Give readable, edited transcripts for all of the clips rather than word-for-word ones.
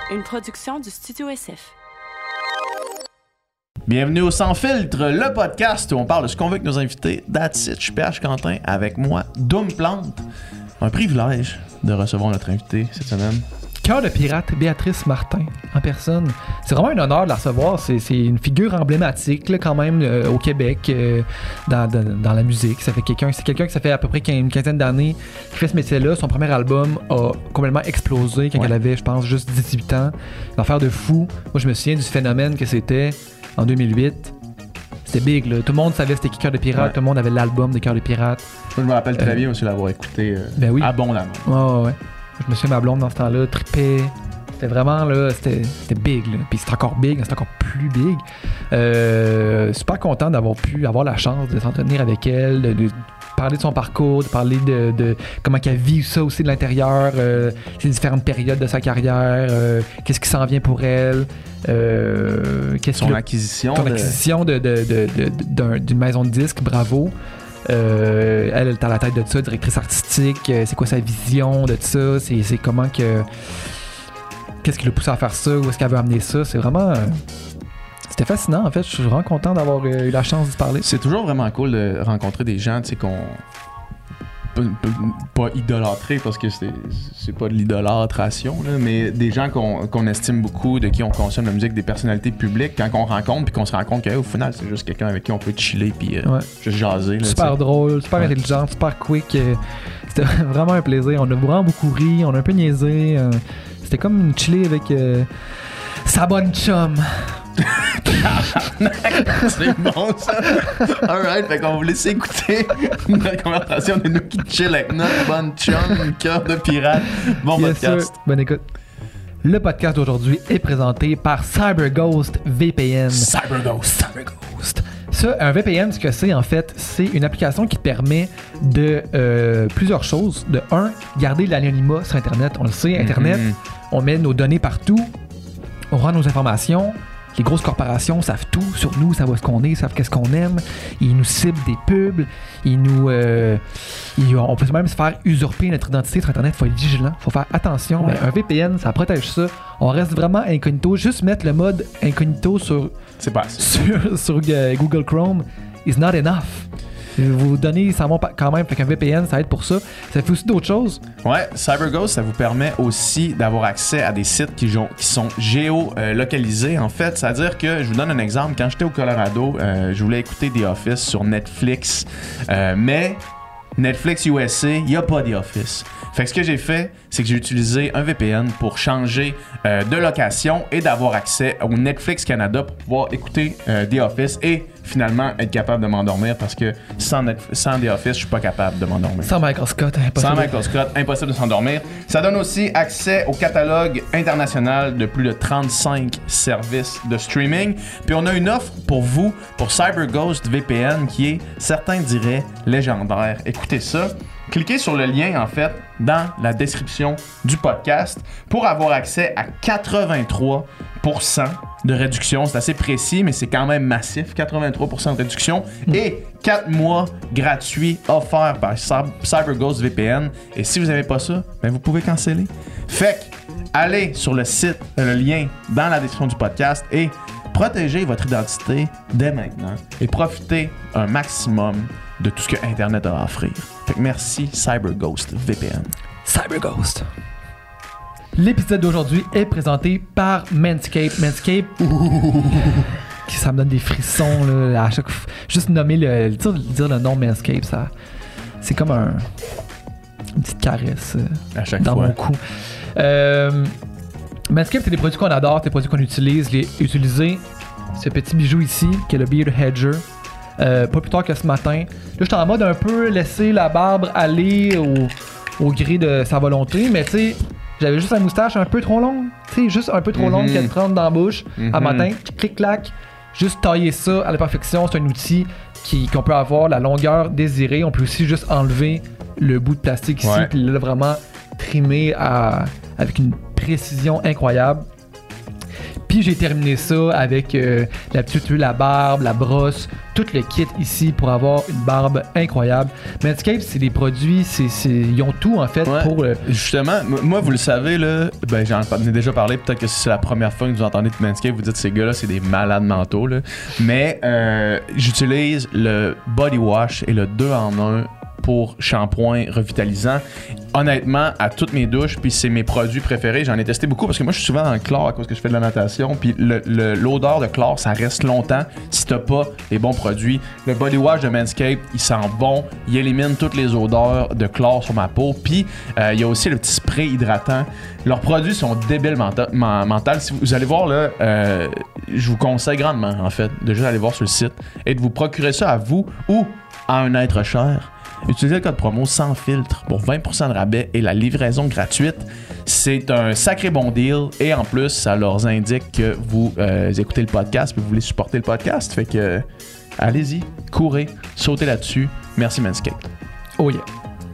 Une production du Studio SF. Bienvenue au Sans Filtre, le podcast où on parle de ce qu'on veut avec nos invités. That's it, je suis PH Quentin, avec moi, Doom Plante. Un privilège de recevoir notre invité cette semaine. Cœur de pirate, Béatrice Martin, en personne. C'est vraiment un honneur de la recevoir. C'est une figure emblématique, là, quand même, au Québec, dans la musique. C'est quelqu'un qui ça fait à peu près une quinzaine d'années qui fait ce métier-là. Son premier album a complètement explosé quand elle avait, je pense, juste 18 ans. Une affaire de fou. Moi, je me souviens du phénomène que c'était en 2008. C'était big, là. Tout le monde savait c'était qui Cœur de pirate. Ouais. Tout le monde avait l'album de Cœur de pirate. Moi, je me rappelle très bien aussi l'avoir écouté oui. Abondamment. Ouais. Je me souviens, ma blonde dans ce temps-là trippait. C'était vraiment là, c'était big là. Puis c'est encore big, c'est encore plus big. Super content d'avoir pu avoir la chance de s'entretenir avec elle, de parler de son parcours, de parler de comment elle vit ça aussi de l'intérieur, ses différentes périodes de sa carrière, qu'est-ce qui s'en vient pour elle, son acquisition d'une maison de disques, bravo. Elle est à la tête de ça, directrice artistique, c'est quoi sa vision de ça, c'est comment que qu'est-ce qui l'a poussé à faire ça, où est-ce qu'elle veut amener ça, c'est vraiment c'était fascinant en fait, je suis vraiment content d'avoir eu la chance d'y parler. C'est toujours vraiment cool de rencontrer des gens, tu sais, qu'on pas idolâtrer parce que c'est pas de l'idolâtration là, mais des gens qu'on estime beaucoup, de qui on consomme la musique, des personnalités publiques, quand on rencontre puis qu'on se rend compte qu'au final c'est juste quelqu'un avec qui on peut chiller puis juste jaser là, super drôle, super intelligent, super quick, c'était vraiment un plaisir, on a vraiment beaucoup ri, on a un peu niaisé, c'était comme une chiller avec sa bonne chum. C'est bon ça. Alright, fait qu'on vous laisse écouter notre conversation de nous qui chill avec notre bonne chum, Cœur de pirate. Bon yes podcast. Sir. Bonne écoute. Le podcast d'aujourd'hui est présenté par CyberGhost VPN. CyberGhost. Ça, un VPN, ce que c'est en fait, c'est une application qui te permet de plusieurs choses. De un, garder l'anonymat sur Internet. On le sait, Internet, on met nos données partout, on rend nos informations. Les grosses corporations savent tout sur nous, savent où est-ce qu'on est, savent qu'est-ce qu'on aime. Ils nous ciblent des pubs. On peut même se faire usurper notre identité sur Internet. Il faut être vigilant, il faut faire attention. Ouais. Mais un VPN, ça protège ça. On reste vraiment incognito. Juste mettre le mode incognito sur Google Chrome is not enough. Vos données s'en vont quand même, fait qu'un VPN, ça aide pour ça. Ça fait aussi d'autres choses. Ouais, CyberGhost, ça vous permet aussi d'avoir accès à des sites qui sont géolocalisés, en fait. C'est-à-dire que, je vous donne un exemple, quand j'étais au Colorado, je voulais écouter The Office sur Netflix, mais Netflix USA, il n'y a pas The Office. Fait que ce que j'ai fait, c'est que j'ai utilisé un VPN pour changer de location et d'avoir accès au Netflix Canada pour pouvoir écouter The Office et finalement être capable de m'endormir parce que sans The Office, je suis pas capable de m'endormir. Sans Michael Scott, impossible de s'endormir. Ça donne aussi accès au catalogue international de plus de 35 services de streaming. Puis on a une offre pour vous, pour CyberGhost VPN, qui est, certains diraient, légendaire. Écoutez ça. Cliquez sur le lien, en fait, dans la description du podcast pour avoir accès à 83% de réduction. C'est assez précis, mais c'est quand même massif. 83% de réduction et 4 mois gratuits offerts par CyberGhost VPN. Et si vous n'avez pas ça, ben vous pouvez canceller. Fait que, allez sur le site, le lien dans la description du podcast et protégez votre identité dès maintenant et profitez un maximum de tout ce que Internet a à offrir. Fait que merci CyberGhost VPN. CyberGhost. L'épisode d'aujourd'hui est présenté par Manscaped. Manscaped, ça me donne des frissons là, à chaque fois. Juste nommer dire le nom Manscaped, ça, c'est comme une petite caresse à chaque dans fois. Mon cou. Manscaped, c'est des produits qu'on adore, c'est des produits qu'on utilise. Je l'ai utilisé, ce petit bijou ici, qui est le Beard Hedger. Pas plus tard que ce matin. Là, j'étais en mode un peu laisser la barbe aller au gré de sa volonté, mais tu sais, j'avais juste la moustache un peu trop longue. Tu sais, juste un peu trop longue qu'elle rentre dans la bouche. À matin, clic-clac, juste tailler ça à la perfection. C'est un outil qu'on peut avoir la longueur désirée. On peut aussi juste enlever le bout de plastique ici, puis là, vraiment trimer avec une précision incroyable. Puis Puis j'ai terminé ça avec la petite huile à barbe, la brosse, tout le kit ici pour avoir une barbe incroyable. Manscaped, c'est des produits, ils ont tout en fait pour... Justement, moi vous le savez, là, ben, j'en ai déjà parlé, peut-être que si c'est la première fois que vous entendez de Manscaped, vous dites ces gars-là, c'est des malades mentaux. Là. Mais j'utilise le body wash et le 2-en-1 pour shampoing revitalisant. Honnêtement, à toutes mes douches, puis c'est mes produits préférés. J'en ai testé beaucoup parce que moi, je suis souvent dans le chlore à cause que je fais de la natation. Puis l'odeur de chlore, ça reste longtemps si t'as pas les bons produits. Le body wash de Manscaped, il sent bon. Il élimine toutes les odeurs de chlore sur ma peau. Puis il y a aussi le petit spray hydratant. Leurs produits sont débiles mentales. Si vous allez voir, là, je vous conseille grandement, en fait, de juste aller voir sur le site et de vous procurer ça à vous ou à un être cher. Utilisez le code promo sans filtre pour 20% de rabais et la livraison gratuite. C'est un sacré bon deal et en plus, ça leur indique que vous écoutez le podcast et vous voulez supporter le podcast. Fait que allez-y, courez, sautez là-dessus. Merci Manscaped. Oh yeah.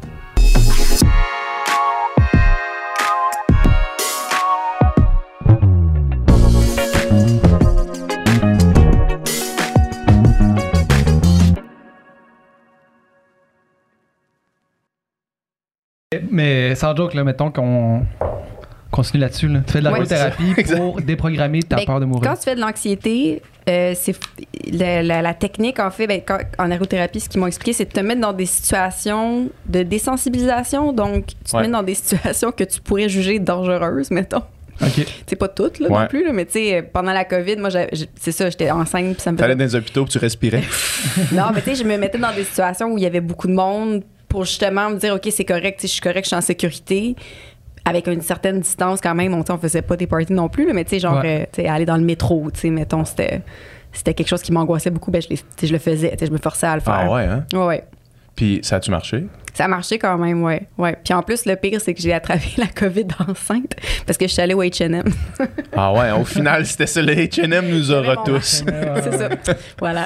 Mais sans joke, là, mettons qu'on continue là-dessus. Là. Tu fais de l'arothérapie pour déprogrammer ta peur de mourir. Quand tu fais de l'anxiété, c'est la technique, en fait, en arothérapie, ce qu'ils m'ont expliqué, c'est de te mettre dans des situations de désensibilisation. Donc, tu te mets dans des situations que tu pourrais juger dangereuses, mettons. OK. C'est pas toutes, là, non plus, là, mais tu sais, pendant la COVID, moi, c'est ça, j'étais enceinte, puis ça me faisait... T'allais dans les hôpitaux, puis tu respirais. Non, mais tu sais, je me mettais dans des situations où il y avait beaucoup de monde pour justement me dire, OK, c'est correct, je suis correct, je suis en sécurité, avec une certaine distance quand même. On faisait pas des parties non plus, là, mais tu sais, genre, aller dans le métro, tu sais, mettons, c'était quelque chose qui m'angoissait beaucoup. Ben, je le faisais, je me forçais à le faire. Ah ouais, hein? Ouais. Puis ça a-tu marché? Ça a marché quand même, ouais. Puis en plus, le pire, c'est que j'ai attrapé la COVID enceinte parce que je suis allée au H&M. Ah ouais, au final, c'était ça, le H&M nous aura tous. C'est ça. Voilà.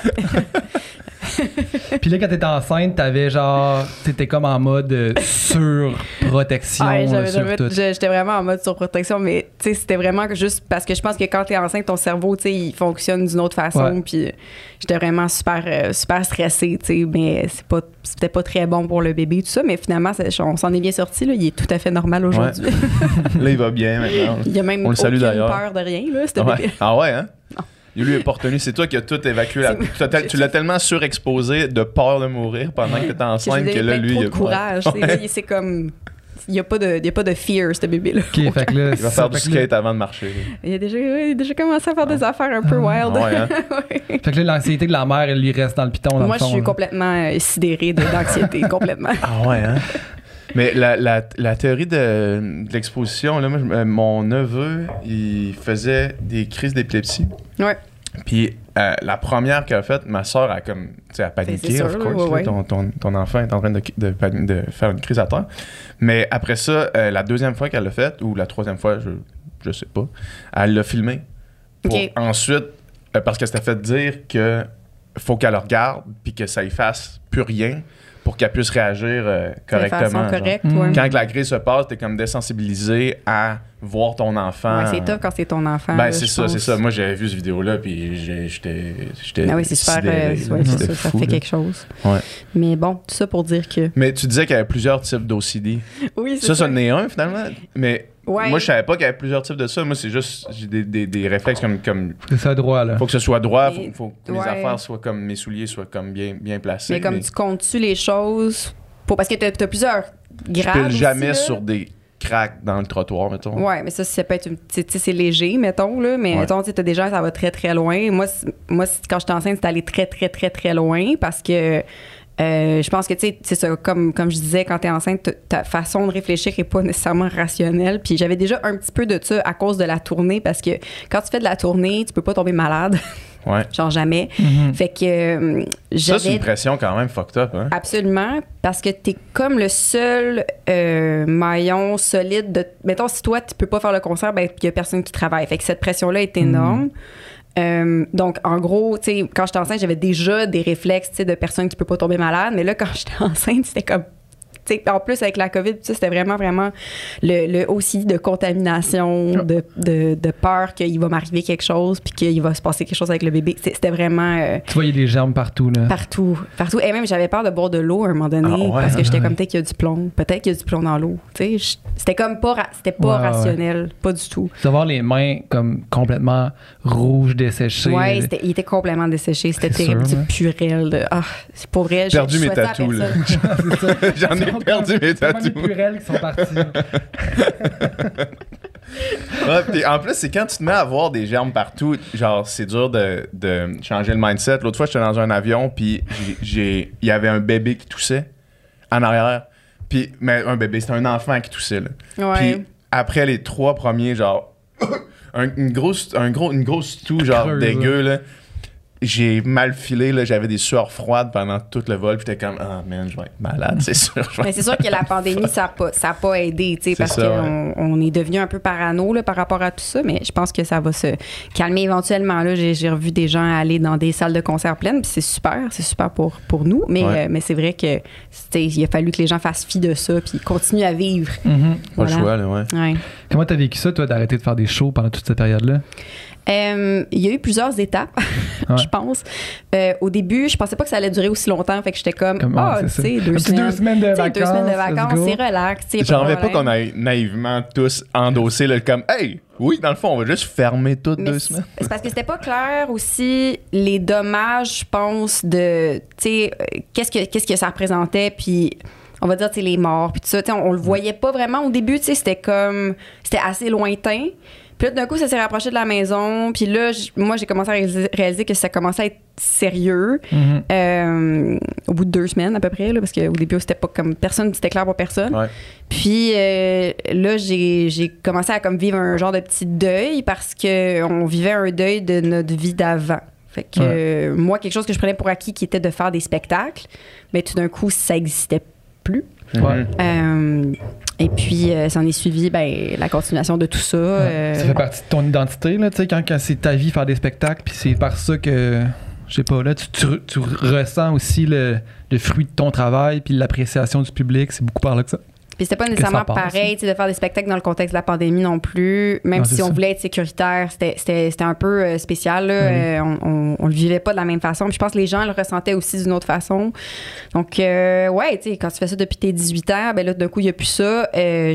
Puis là, quand t'étais enceinte, t'étais comme en mode surprotection. J'étais vraiment en mode surprotection, mais tu sais, c'était vraiment juste parce que je pense que quand t'es enceinte, ton cerveau, tu sais, il fonctionne d'une autre façon. Puis j'étais vraiment super stressée, tu sais, mais c'était pas très bon pour le bébé, tout ça, mais finalement, on s'en est bien sorti, là. Il est tout à fait normal aujourd'hui. Ouais. Là, il va bien maintenant. Il y a même aucune peur de rien, là, ce bébé. Ah ouais, hein? Non. Lui est pas retenu, c'est toi qui as tout évacué. Tu l'as tellement surexposé de peur de mourir pendant que t'étais enceinte que là, lui, il a trop de courage. C'est comme... Il n'y a pas de fear, ce bébé-là. Okay, fait que là, il va faire du skate avant de marcher. Il a déjà commencé à faire des affaires un peu wild. Ouais, hein? Fait que là, l'anxiété de la mère, elle lui reste dans le piton. Moi, je suis complètement sidérée d'anxiété, complètement. Ah ouais, hein? Mais la théorie de l'exposition, là, mon neveu, il faisait des crises d'épilepsie. Ouais. Puis la première qu'elle a faite, ma soeur a comme, tu sais, a paniqué, of course. Ouais. Ton enfant est en train de faire une crise à terre. Mais après ça, la deuxième fois qu'elle l'a faite, ou la troisième fois, je sais pas, elle l'a filmé. Pour ensuite, parce qu'elle s'était fait dire que faut qu'elle le regarde, puis que ça y fasse plus rien, pour qu'elle puisse réagir correctement. De façon correcte, Quand la crise se passe, t'es comme désensibilisé à voir ton enfant. Ouais, c'est top quand c'est ton enfant. Ben, là, c'est ça. Moi, j'avais vu cette vidéo-là, puis j'étais ah oui, c'est super. Ça fait quelque chose. Ouais. Mais bon, tout ça pour dire que... Mais tu disais qu'il y avait plusieurs types d'OCD. Oui, c'est ça. Ça en est un, finalement. Mais ouais. Moi, je savais pas qu'il y avait plusieurs types de ça. Moi, c'est juste, j'ai des réflexes comme... Faut que ça soit droit, là. Faut que ce soit droit. Faut que mes affaires soient comme... Mes souliers soient comme bien placés. Mais comme tu comptes-tu les choses... Parce que t'as plusieurs grades. Je pile jamais aussi, sur des craques dans le trottoir, mettons. Ouais, mais ça peut être... c'est léger, mettons, là. Mais mettons, tu sais, t'as des gens, ça va très, très loin. Moi, quand j'étais enceinte, c'est allé très, très, très, très loin parce que... je pense que, tu sais, c'est ça, comme je disais, quand t'es enceinte, ta façon de réfléchir est pas nécessairement rationnelle. Puis j'avais déjà un petit peu de ça à cause de la tournée, parce que quand tu fais de la tournée, tu peux pas tomber malade. Ouais. Genre jamais. Fait que ça, c'est une pression quand même fucked up, hein? Absolument, parce que t'es comme le seul maillon solide de... Mettons, si toi, tu peux pas faire le concert, ben il y a personne qui travaille. Fait que cette pression-là est énorme. Donc, en gros, tu sais, quand j'étais enceinte, j'avais déjà des réflexes, tu sais, de personnes qui ne peuvent pas tomber malade. Mais là, quand j'étais enceinte, c'était comme en plus, avec la COVID, c'était vraiment, vraiment le aussi de contamination, de peur qu'il va m'arriver quelque chose puis qu'il va se passer quelque chose avec le bébé. C'était vraiment... tu voyais des germes partout, là. Partout. Et même, j'avais peur de boire de l'eau à un moment donné parce que j'étais comme, peut-être qu'il y a du plomb. Peut-être qu'il y a du plomb dans l'eau. C'était comme pas, rationnel. Pas du tout. D'avoir les mains comme complètement rouges, desséchées. Ouais, il était complètement desséché. C'était terrible. Du purel. C'est pour vrai. J'ai perdu mes tatous, là. J'en ai perdu mes tatous. C'est pas mes purelles qui sont partis. Puis en plus, c'est quand tu te mets à voir des germes partout, genre, c'est dur de changer le mindset. L'autre fois, j'étais dans un avion, puis il y avait un bébé qui toussait en arrière. Puis, mais un bébé, c'était un enfant qui toussait, là. Ouais. Puis après les 3 premiers, genre, une grosse toux, genre, creuse, dégueu, là. J'ai mal filé, là, j'avais des sueurs froides pendant tout le vol, puis j'étais comme, man, je vais être malade, c'est sûr. Mais c'est sûr que la pandémie, ça a pas aidé, tu sais, parce qu'on est devenu un peu parano là, par rapport à tout ça, mais je pense que ça va se calmer éventuellement. Là, j'ai revu des gens aller dans des salles de concert pleines, puis c'est super pour nous, mais c'est vrai que il a fallu que les gens fassent fi de ça, puis continuent à vivre. Pas le choix, là, ouais. Comment t'as vécu ça, toi, d'arrêter de faire des shows pendant toute cette période-là? Il y a eu plusieurs étapes, je pense. Au début, je pensais pas que ça allait durer aussi longtemps, fait que j'étais comme, tu sais, 2 semaines de vacances. 2 semaines de vacances, c'est relax. J'en reviens pas qu'on ait naïvement tous endossé le comme, hey, oui, dans le fond, on va juste fermer toutes 2 semaines. C'est parce que c'était pas clair aussi les dommages, je pense, de, tu sais, qu'est-ce que ça représentait, puis on va dire, tu sais, les morts, puis tout ça. On le voyait pas vraiment au début, tu sais, c'était assez lointain. Puis là, d'un coup, ça s'est rapproché de la maison. Puis là, moi, j'ai commencé à réaliser que ça commençait à être sérieux au bout de 2 semaines à peu près, là, parce qu'au début, c'était pas comme personne, c'était clair pour personne. Ouais. Puis là, j'ai commencé à comme vivre un genre de petit deuil parce qu'on vivait un deuil de notre vie d'avant. Fait que moi, quelque chose que je prenais pour acquis qui était de faire des spectacles, mais tout d'un coup, ça n'existait plus. Ouais. Et puis, ça en est suivi la continuation de tout ça. Ça fait partie de ton identité, là, tu sais, quand c'est ta vie faire des spectacles, puis c'est par ça que, je sais pas, là, tu ressens aussi le fruit de ton travail, puis l'appréciation du public, c'est beaucoup par là que ça. Puis c'était pas nécessairement pareil de faire des spectacles dans le contexte de la pandémie non plus, même si on voulait être sécuritaire, c'était un peu spécial. Là. On le vivait pas de la même façon. Puis je pense que les gens le ressentaient aussi d'une autre façon. Donc, tu sais, quand tu fais ça depuis tes 18 ans, ben là, d'un coup, il n'y a plus ça.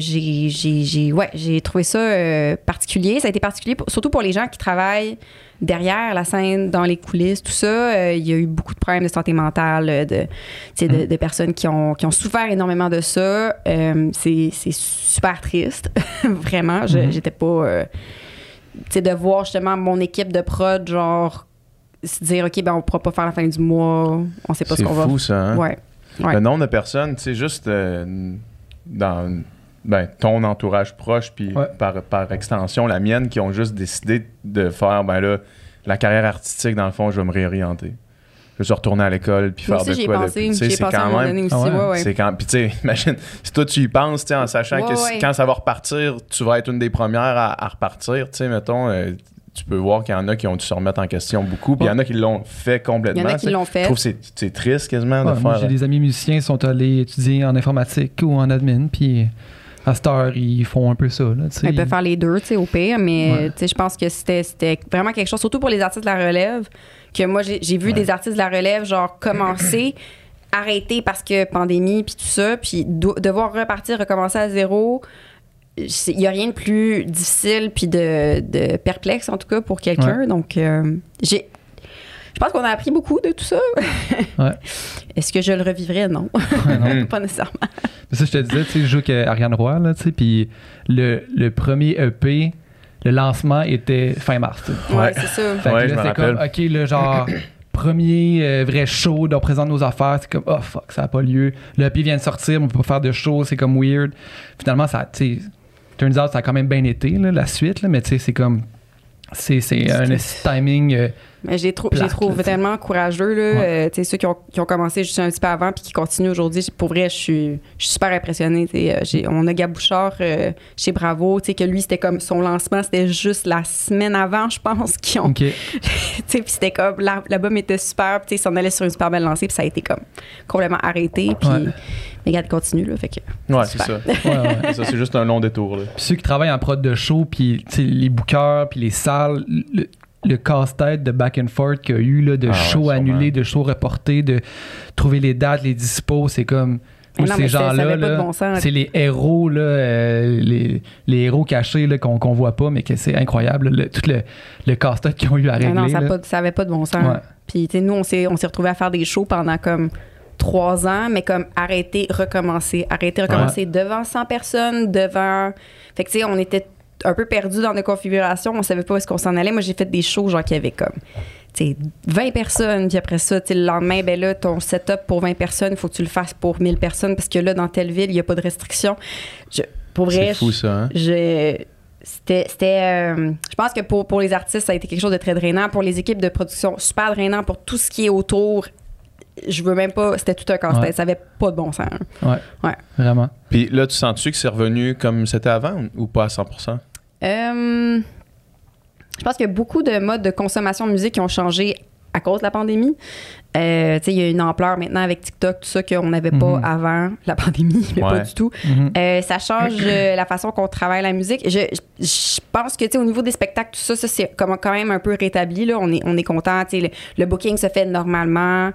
J'ai trouvé ça particulier. Ça a été particulier, surtout pour les gens qui travaillent derrière la scène, dans les coulisses, tout ça. Il y a eu beaucoup de problèmes de santé mentale, de personnes qui ont souffert énormément de ça. C'est super triste, vraiment. J'étais pas... de voir justement mon équipe de prod, genre, se dire, OK, ben on pourra pas faire la fin du mois, on sait pas ce qu'on va... C'est fou, ça, hein? Ouais. Le nombre de personnes, tu sais, juste dans... ton entourage proche, puis par extension, la mienne, qui ont juste décidé de faire, la carrière artistique, dans le fond, je vais me réorienter. Je vais se retourner à l'école, puis faire de quoi. J'y ai pensé à un moment donné aussi, c'est quand... Puis tu sais, imagine, si toi tu y penses, tu sais, en sachant que quand ça va repartir, tu vas être une des premières à repartir, tu sais, mettons... tu peux voir qu'il y en a qui ont dû se remettre en question beaucoup, puis il y en a qui l'ont fait complètement. Il y en a qui l'ont fait. Je trouve que c'est triste quasiment de faire... Moi, j'ai des amis musiciens qui sont allés étudier en informatique ou en admin, puis à cette heure, ils font un peu ça. Là, ils peuvent faire les deux, au pire, mais je pense que c'était vraiment quelque chose, surtout pour les artistes de la relève, que moi, j'ai vu des artistes de la relève, genre, commencer, arrêter parce que pandémie, puis tout ça, puis devoir repartir, recommencer à zéro. Il n'y a rien de plus difficile puis de perplexe, en tout cas, pour quelqu'un. Donc, je pense qu'on a appris beaucoup de tout ça. Est-ce que je le revivrais? Non. Non. Pas nécessairement. Mais ça, je te disais, tu sais, je joue avec Ariane Roy, là, tu sais, puis le premier EP, le lancement était fin mars. Ouais, c'est ça. Fait que là, c'est comme, OK, le genre... premier vrai show, on présente nos affaires, c'est comme, oh fuck, ça n'a pas lieu. Le EP vient de sortir, on peut pas faire de show, c'est comme weird. Finalement, ça, tu sais, turns out, ça a quand même bien été, là, la suite, là, mais tu sais, c'est comme, c'est un timing. Mais je les trouve tellement courageux, là. Tu sais, ceux qui ont commencé juste un petit peu avant puis qui continuent aujourd'hui. Pour vrai, je suis super impressionnée. On a Gab Bouchard chez Bravo, tu sais, que lui, c'était comme son lancement, c'était juste la semaine avant, je pense, qu'ils ont. Tu sais, puis c'était comme, l'album était super, puis il s'en allait sur une super belle lancée, puis ça a été comme complètement arrêté. Mais regarde, continue, là. Fait que. Ouais, c'est ça. Ouais. Ça, c'est juste un long détour, là. Puis ceux qui travaillent en prod de show, puis les bookers, puis les salles, le casse-tête de back and forth qu'il y a eu, là, de shows annulés, de shows reportés, de trouver les dates, les dispos, c'est comme... Moi, ces gens-là, là, c'est les héros, là, les héros cachés là, qu'on voit pas, mais que c'est incroyable, tout le casse-tête qu'ils ont eu à régler. Non, ça avait pas de bon sens. Ouais. Puis, tu sais, nous, on s'est retrouvés à faire des shows pendant comme 3 ans, mais comme arrêter, recommencer devant 100 personnes, devant... Fait que, tu sais, on était un peu perdus dans nos configurations, on savait pas où est-ce qu'on s'en allait. Moi, j'ai fait des shows, genre, qui avaient comme... T'sais, 20 personnes, puis après ça, le lendemain, ben là, ton setup pour 20 personnes, il faut que tu le fasses pour 1000 personnes, parce que là, dans telle ville, il n'y a pas de restriction. Pour vrai, c'est fou, ça, hein? Je pense que pour les artistes, ça a été quelque chose de très drainant. Pour les équipes de production, super drainant. Pour tout ce qui est autour, je veux même pas... C'était tout un casse-tête. Ouais. Ça avait pas de bon sens. Ouais, vraiment. Puis là, tu sens-tu que c'est revenu comme c'était avant ou pas à 100%? Je pense qu'il y a beaucoup de modes de consommation de musique qui ont changé à cause de la pandémie. Il y a une ampleur maintenant avec TikTok, tout ça qu'on n'avait pas avant la pandémie, mais pas du tout. Ça change la façon qu'on travaille la musique. Je pense que au niveau des spectacles, tout ça c'est quand même un peu rétabli. Là. On est content. Le booking se fait normalement.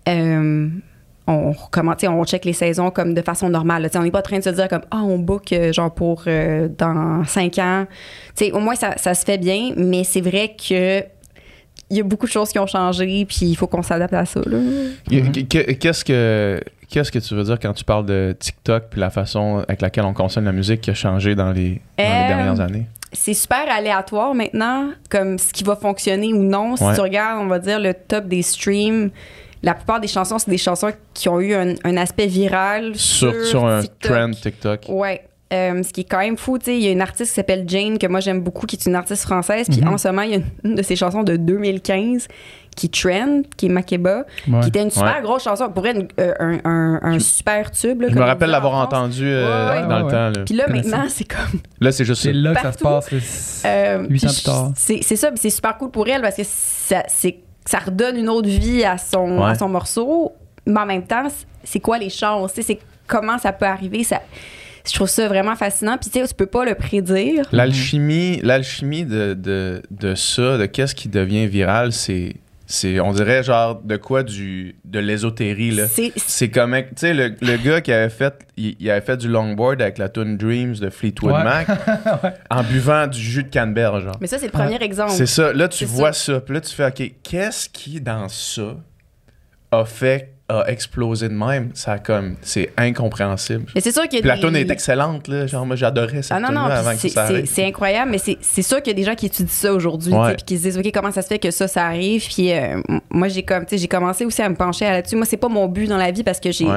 On check les saisons comme de façon normale. Là. On n'est pas en train de se dire comme on book genre pour dans 5 ans. Au moins ça se fait bien, mais c'est vrai que il y a beaucoup de choses qui ont changé, puis il faut qu'on s'adapte à ça. Là. Qu'est-ce que tu veux dire quand tu parles de TikTok puis la façon avec laquelle on consomme la musique qui a changé dans les dernières années? C'est super aléatoire maintenant, comme ce qui va fonctionner ou non. Si tu regardes, on va dire, le top des streams, la plupart des chansons, c'est des chansons qui ont eu un aspect viral sur un TikTok. trend TikTok. Ouais. Ce qui est quand même fou, il y a une artiste qui s'appelle Jane, que moi j'aime beaucoup, qui est une artiste française. Puis en ce moment, il y a une de ses chansons de 2015 qui trend, qui est Makeba, qui était une super grosse chanson. Pour elle, un super tube. Là, je me rappelle l'avoir entendu dans le temps. Là. Puis là, maintenant, c'est comme... Là, c'est juste c'est là que partout. Ça se passe 8 ans plus tard. C'est ça, c'est super cool pour elle parce que ça redonne une autre vie à son morceau. Mais en même temps, c'est quoi les chances? C'est comment ça peut arriver? Je trouve ça vraiment fascinant. Puis tu peux pas le prédire. L'alchimie de ça, de qu'est-ce qui devient viral, c'est on dirait genre de quoi de l'ésotérie là. C'est comme tu sais le gars qui avait fait il avait fait du longboard avec la tune Dreams de Fleetwood Mac en buvant du jus de canneberge genre. Mais ça c'est le premier exemple. C'est ça. Là tu vois ça, puis là tu fais OK, qu'est-ce qui dans ça a explosé de même, c'est incompréhensible. Mais c'est sûr qu'il y a la tune est excellente là, genre moi j'adorais cette tune là avant que ça arrive. C'est incroyable, mais c'est sûr qu'il y a des gens qui étudient ça aujourd'hui puis qui se disent OK, comment ça se fait que ça arrive, puis moi j'ai commencé aussi à me pencher là-dessus. Moi c'est pas mon but dans la vie parce que j'ai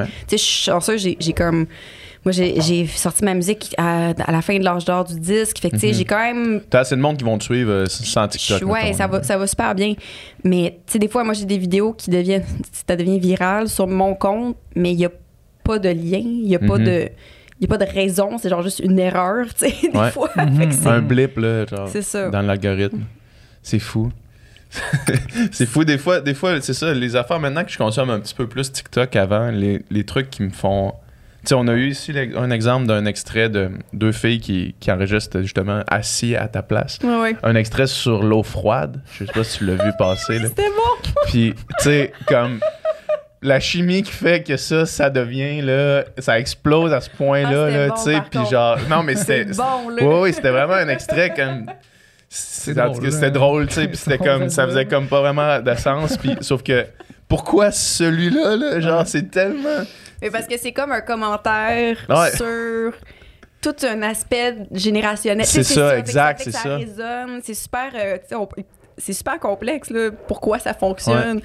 comme moi, j'ai sorti ma musique à la fin de l'âge d'or du disque. Fait que, tu sais, j'ai quand même... T'as assez de monde qui vont te suivre sans TikTok. Ouais, ça va super bien. Mais, tu sais, des fois, moi, j'ai des vidéos qui ça devient viral sur mon compte, mais il n'y a pas de lien. Il n'y a pas de... Il n'y a pas de raison. C'est genre juste une erreur, tu sais, des fois. Un blip, là, genre, c'est ça. Dans l'algorithme. C'est fou. C'est fou. Des fois, c'est ça. Les affaires, maintenant que je consomme un petit peu plus TikTok avant, les trucs qui me font... Tu sais, on a eu ici un exemple d'un extrait de 2 filles qui enregistrent justement assis à ta place. Ouais. Un extrait sur l'eau froide. Je sais pas si tu l'as vu passer. Là. C'était bon! Puis, tu sais, comme la chimie qui fait que ça devient, là, ça explose à ce point-là, bon, tu sais. Puis genre, non, mais c'était... bon, là. Oui, c'était vraiment un extrait comme... C'était drôle, tu sais, puis c'était comme... Ça faisait comme pas vraiment de sens, puis sauf que... Pourquoi celui-là, là? Genre, c'est tellement... Mais parce que c'est comme un commentaire sur tout un aspect générationnel. C'est ça, exact, c'est ça. Résonne. C'est super, c'est super complexe, là, pourquoi ça fonctionne.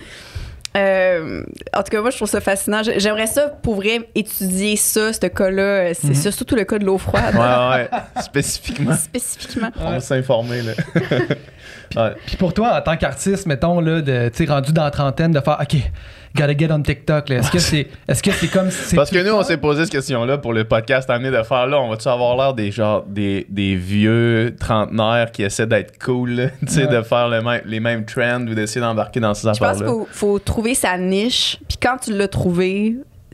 En tout cas, moi, je trouve ça fascinant. J'aimerais ça, pour vrai, étudier ça, ce cas-là. C'est surtout le cas de l'eau froide. Ouais. Spécifiquement. On va s'informer, là. Puis pour toi, en tant qu'artiste, mettons, là, rendu dans la trentaine, de faire OK, gotta get on TikTok, là. Est-ce que c'est comme. Parce que nous, on s'est posé cette question-là pour le podcast amené de faire là. On va-tu avoir l'air des vieux trentenaires qui essaient d'être cool, tu sais, de faire les mêmes trends ou d'essayer d'embarquer dans ces affaires-là? Je pense qu'il faut trouver sa niche. Puis quand tu l'as trouvé,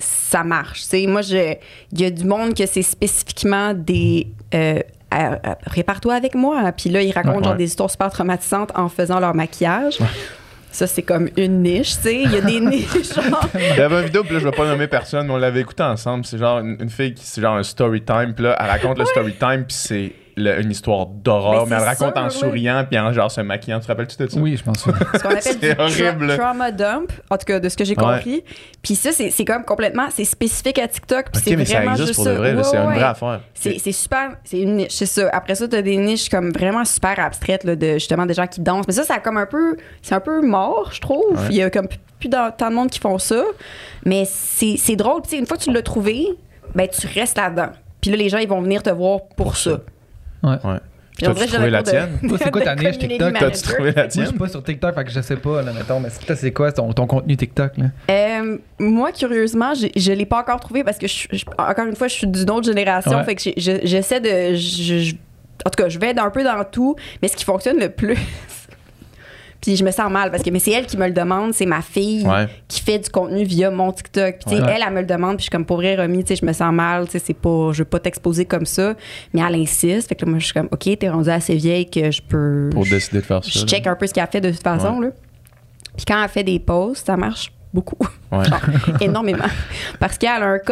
ça marche. T'sais, moi, il y a du monde que c'est spécifiquement des... répare-toi avec moi. Puis là, ils racontent genre des histoires super traumatisantes en faisant leur maquillage. Ouais. Ça, c'est comme une niche, tu sais. Il y a des niches, genre... Il y avait une vidéo, puis là, je vais pas nommer personne, mais on l'avait écouté ensemble. C'est genre une fille qui, c'est genre un story time, puis là, elle raconte le story time, puis c'est une histoire d'horreur, mais elle raconte en souriant, puis en genre se maquillant. Tu te rappelles-tu de ça? Oui, je pense. Ce qu'on appelle c'est horrible. Trauma dump, en tout cas, de ce que j'ai compris. Puis ça, c'est comme complètement... C'est spécifique à TikTok, puis c'est vraiment juste pour de vrai, c'est une vraie affaire. C'est super... C'est une niche, c'est ça. Après ça, t'as des niches comme vraiment super abstraites, là, de justement des gens qui dansent. Mais ça a comme un peu... C'est un peu mort, je trouve. Ouais. Il y a comme plus tant de monde qui font ça. Mais c'est drôle. Puis une fois que tu l'as trouvé, ben tu restes là-dedans. Puis là, les gens, ils vont venir te voir pour ça. Ouais. Puis t'as-tu trouvé la tienne? C'est quoi ta niche TikTok? T'as-tu trouvé la tienne? Moi, je suis pas sur TikTok, fait que je sais pas, là, mettons. Mais c'est quoi ton contenu TikTok, là? Moi, curieusement, je l'ai pas encore trouvé parce que, encore une fois, je suis d'une autre génération. Fait que j'essaie de... en tout cas, je vais un peu dans tout. Mais ce qui fonctionne le plus... Puis je me sens mal parce que c'est elle qui me le demande, c'est ma fille qui fait du contenu via mon TikTok. Puis elle me le demande, puis je suis comme pour vrai Romy, je me sens mal, c'est pas, je veux pas t'exposer comme ça, mais elle insiste. Fait que là, moi je suis comme OK, t'es rendue assez vieille que je peux pour décider de faire ça. Je check un peu ce qu'elle fait de toute façon là. Puis quand elle fait des posts, ça marche beaucoup. Genre, énormément parce qu'elle a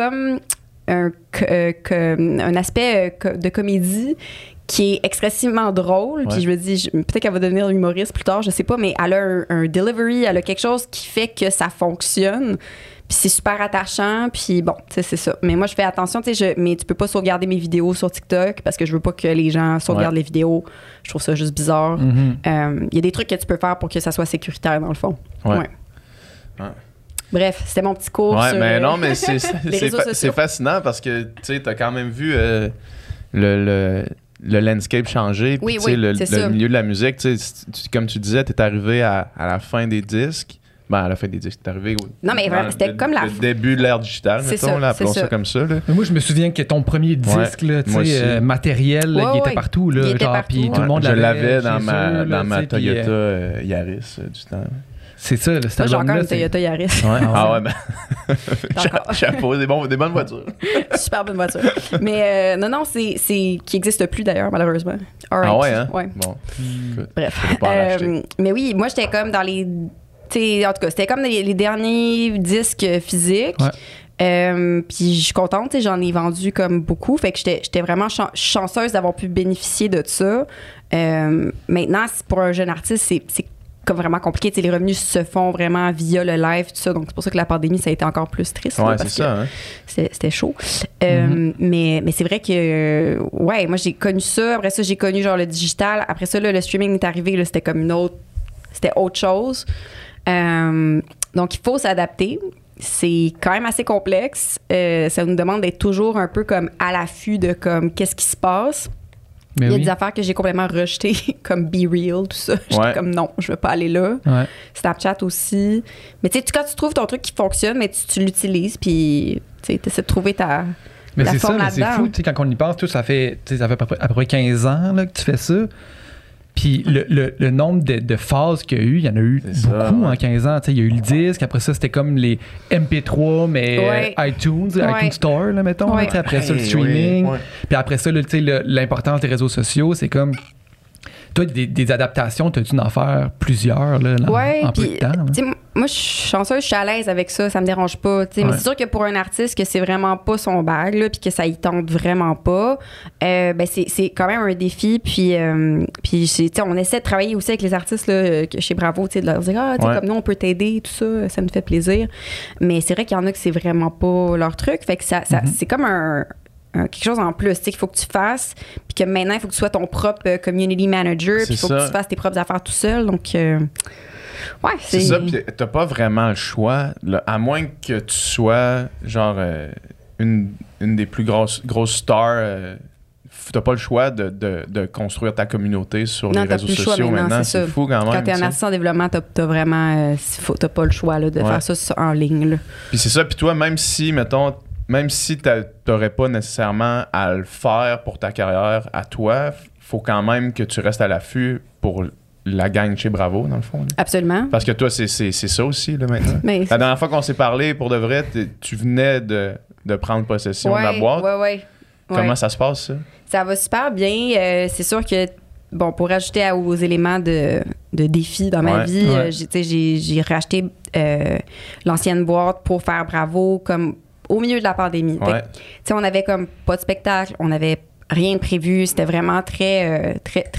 un aspect de comédie qui est extrêmement drôle. Puis je me dis, peut-être qu'elle va devenir humoriste plus tard, je sais pas, mais elle a un delivery, elle a quelque chose qui fait que ça fonctionne. Puis c'est super attachant. Puis bon, c'est ça. Mais moi, je fais attention, mais tu peux pas sauvegarder mes vidéos sur TikTok parce que je veux pas que les gens sauvegardent les vidéos. Je trouve ça juste bizarre. Y a des trucs que tu peux faire pour que ça soit sécuritaire, dans le fond. Ouais. Bref, c'était mon petit cours sur mais non, mais c'est fascinant parce que, tu sais, t'as quand même vu le landscape changer, puis le milieu de la musique, comme tu disais, t'es arrivé à la fin des disques. Ben, à la fin des disques, t'es arrivé c'était comme le début de l'ère digitale, mettons, là, appelons ça comme ça. Là. Mais moi, je me souviens que ton premier disque, là, matériel, il était partout. Là, puis tout le monde l'avait. Je l'avais dans ma Toyota Yaris du temps. C'est ça, le Moi, j'ai encore une Toyota Yaris. Chapeau, des bonnes voitures. Super bonne voiture. Mais non, c'est qui n'existe plus d'ailleurs, malheureusement. Ah ouais, hein? Ouais. Bon. Bref. Mais oui, moi, j'étais comme dans les... en tout cas, c'était comme les derniers disques physiques. Puis je suis contente, j'en ai vendu comme beaucoup. Fait que j'étais vraiment chanceuse d'avoir pu bénéficier de ça. Maintenant, pour un jeune artiste, c'est comme vraiment compliqué. Les revenus se font vraiment via le live, tout ça. Donc, c'est pour ça que la pandémie, ça a été encore plus triste. Ouais, parce c'est ça. Hein? C'était chaud. Mais c'est vrai que, moi, j'ai connu ça. Après ça, j'ai connu genre le digital. Après ça, là, le streaming est arrivé. Là, c'était comme c'était autre chose. Donc, il faut s'adapter. C'est quand même assez complexe. Ça nous demande d'être toujours un peu comme à l'affût de comme qu'est-ce qui se passe. Il y a des affaires que j'ai complètement rejetées, comme Be Real, tout ça. J'étais comme non, je veux pas aller là. Snapchat aussi. Mais tu sais, quand tu trouves ton truc qui fonctionne, mais tu l'utilises, puis tu essaies de trouver ta forme là-dedans. C'est fou, tu sais, quand on y pense, ça fait à peu près 15 ans là, que tu fais ça. Puis le nombre de phases qu'il y a eu, il y en a eu beaucoup en 15 ans. Il y a eu le disque, après ça, c'était comme les MP3, mais iTunes Store, là, mettons. Là, après ça, le streaming. Puis après ça, l'importance des réseaux sociaux, c'est comme... Toi, des adaptations, t'as dû en faire plusieurs là, en peu de temps. Moi, je suis chanceuse, je suis à l'aise avec ça, ça me dérange pas. Mais c'est sûr que pour un artiste que c'est vraiment pas son bag, puis que ça y tente vraiment pas, c'est quand même un défi. Puis on essaie de travailler aussi avec les artistes là, chez Bravo, de leur dire comme nous, on peut t'aider, tout ça, ça nous fait plaisir. Mais c'est vrai qu'il y en a que c'est vraiment pas leur truc. Fait que c'est comme quelque chose en plus qu'il faut que tu fasses, puis que maintenant il faut que tu sois ton propre community manager, puis il faut que tu fasses tes propres affaires tout seul. Donc c'est ça, puis t'as pas vraiment le choix là, à moins que tu sois genre une des plus grosses stars. T'as pas le choix de construire ta communauté sur les réseaux sociaux maintenant. C'est fou quand même. Quand t'es un artiste en développement, t'as vraiment t'as pas le choix là, de faire ça en ligne là. Puis c'est ça, puis toi, même si t'aurais pas nécessairement à le faire pour ta carrière à toi, faut quand même que tu restes à l'affût pour la gang chez Bravo, dans le fond. Là. Absolument. Parce que toi, c'est ça aussi, là, maintenant. Mais la dernière fois qu'on s'est parlé, pour de vrai, tu venais de prendre possession de la boîte. Ouais. Comment ça se passe, ça? Ça va super bien. C'est sûr que, bon, pour ajouter aux éléments de défi dans ma vie, j'ai racheté l'ancienne boîte pour faire Bravo comme au milieu de la pandémie. Ouais. On avait comme pas de spectacle, on avait rien de prévu. C'était vraiment très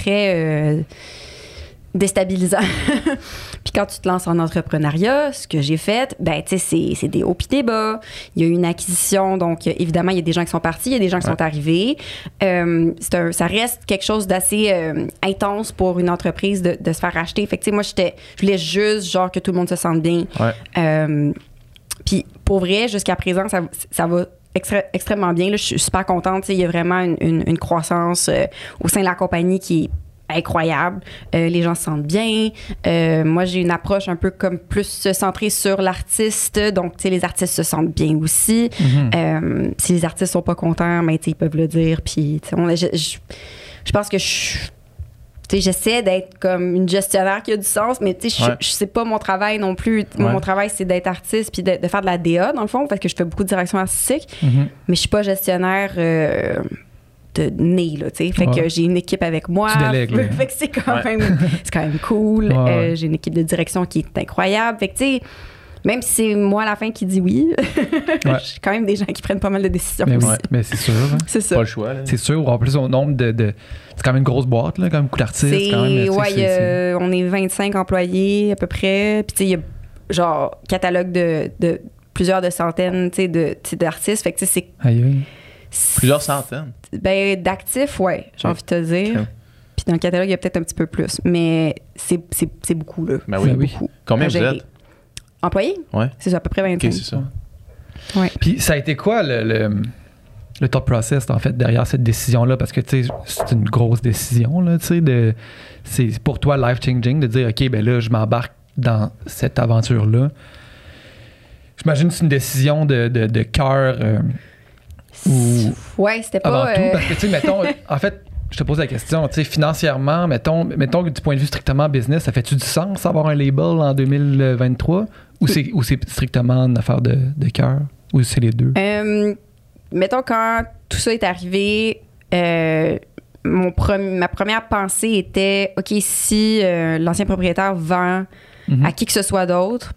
déstabilisant. Puis quand tu te lances en entrepreneuriat, ce que j'ai fait, ben tu sais, c'est des hauts pis des bas. Il y a eu une acquisition, donc évidemment, il y a des gens qui sont partis, il y a des gens qui sont arrivés. Ça reste quelque chose d'assez intense pour une entreprise de se faire racheter. Fait que tu sais, moi, je voulais juste genre que tout le monde se sente bien. Ouais. Puis pour vrai, jusqu'à présent, ça va extrêmement bien. Là, je suis super contente. Il y a vraiment une croissance au sein de la compagnie qui est incroyable. Les gens se sentent bien. Moi, j'ai une approche un peu comme plus centrée sur l'artiste. Donc, tu sais, les artistes se sentent bien aussi. Mm-hmm. Si les artistes sont pas contents, ben, ils peuvent le dire. Puis, je pense que j'essaie d'être comme une gestionnaire qui a du sens, mais je sais pas mon travail non plus. Mon travail, c'est d'être artiste puis de faire de la DA, dans le fond, parce que je fais beaucoup de direction artistique. Mm-hmm. Mais je suis pas gestionnaire de nez, là, tu sais. Fait que j'ai une équipe avec moi. Tu délègues, là. Fait que c'est quand même cool. J'ai une équipe de direction qui est incroyable. Fait que, tu sais, même si c'est moi à la fin qui dis oui, j'ai quand même des gens qui prennent pas mal de décisions aussi. Mais c'est sûr. Hein. C'est ça. Pas le choix. Là. C'est sûr. En plus, au nombre de c'est quand même une grosse boîte, là, quand même beaucoup d'artistes. Quand même, on est 25 employés à peu près. Puis, tu sais, il y a genre catalogue de plusieurs de centaines, tu sais, d'artistes. Fait que, tu sais, c'est... Plusieurs centaines? Ben, d'actifs, j'ai envie de te dire. Okay. Puis dans le catalogue, il y a peut-être un petit peu plus. Mais c'est beaucoup, là. Ben oui, beaucoup. Combien vous êtes? Employés? Oui. C'est à peu près 25. OK, c'est ça. Ouais. Puis ça a été quoi le thought process, en fait, derrière cette décision-là? Parce que, tu sais, c'est une grosse décision, là, tu sais, c'est pour toi life-changing de dire, OK, ben là, je m'embarque dans cette aventure-là. J'imagine que c'est une décision de cœur... Ouais, c'était pas... Avant tout, parce que, tu sais, mettons, en fait, je te pose la question, tu sais, financièrement, mettons que du point de vue strictement business, ça fait-tu du sens d'avoir un label en 2023 ou c'est strictement une affaire de cœur ou c'est les deux? Mettons, quand tout ça est arrivé, ma première pensée était, OK, si l'ancien propriétaire vend à qui que ce soit d'autre,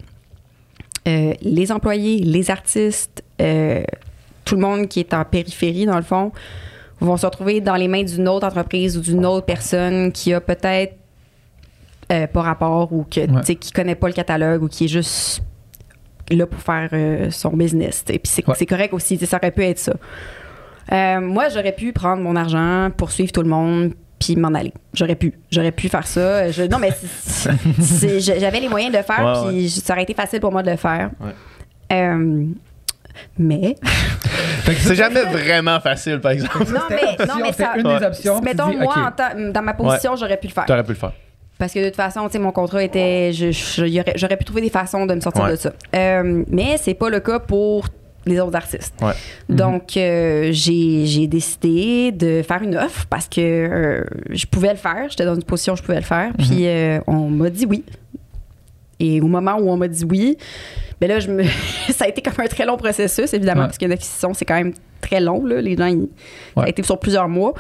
les employés, les artistes... tout le monde qui est en périphérie, dans le fond, vont se retrouver dans les mains d'une autre entreprise ou d'une autre personne qui a peut-être pas rapport ou qui connaît pas le catalogue ou qui est juste là pour faire son business. Puis c'est correct aussi, ça aurait pu être ça. Moi, j'aurais pu prendre mon argent, poursuivre tout le monde puis m'en aller. J'aurais pu faire ça. Non, mais j'avais les moyens de le faire puis ça aurait été facile pour moi de le faire. Ouais. Mais c'est jamais vraiment facile, par exemple. Non, mais c'est une des options. Mettons, moi, dans ma position, j'aurais pu le faire. T'aurais pu le faire. Parce que de toute façon, tu sais, mon contrat était... J'aurais pu trouver des façons de me sortir de ça. Mais c'est pas le cas pour les autres artistes. Ouais. Donc, j'ai décidé de faire une offre parce que je pouvais le faire. J'étais dans une position où je pouvais le faire. Puis, on m'a dit oui. Et au moment où on m'a dit oui, ben là, ça a été comme un très long processus, évidemment, parce qu'une acquisition, c'est quand même très long. Là. Les gens, ça a été sur plusieurs mois.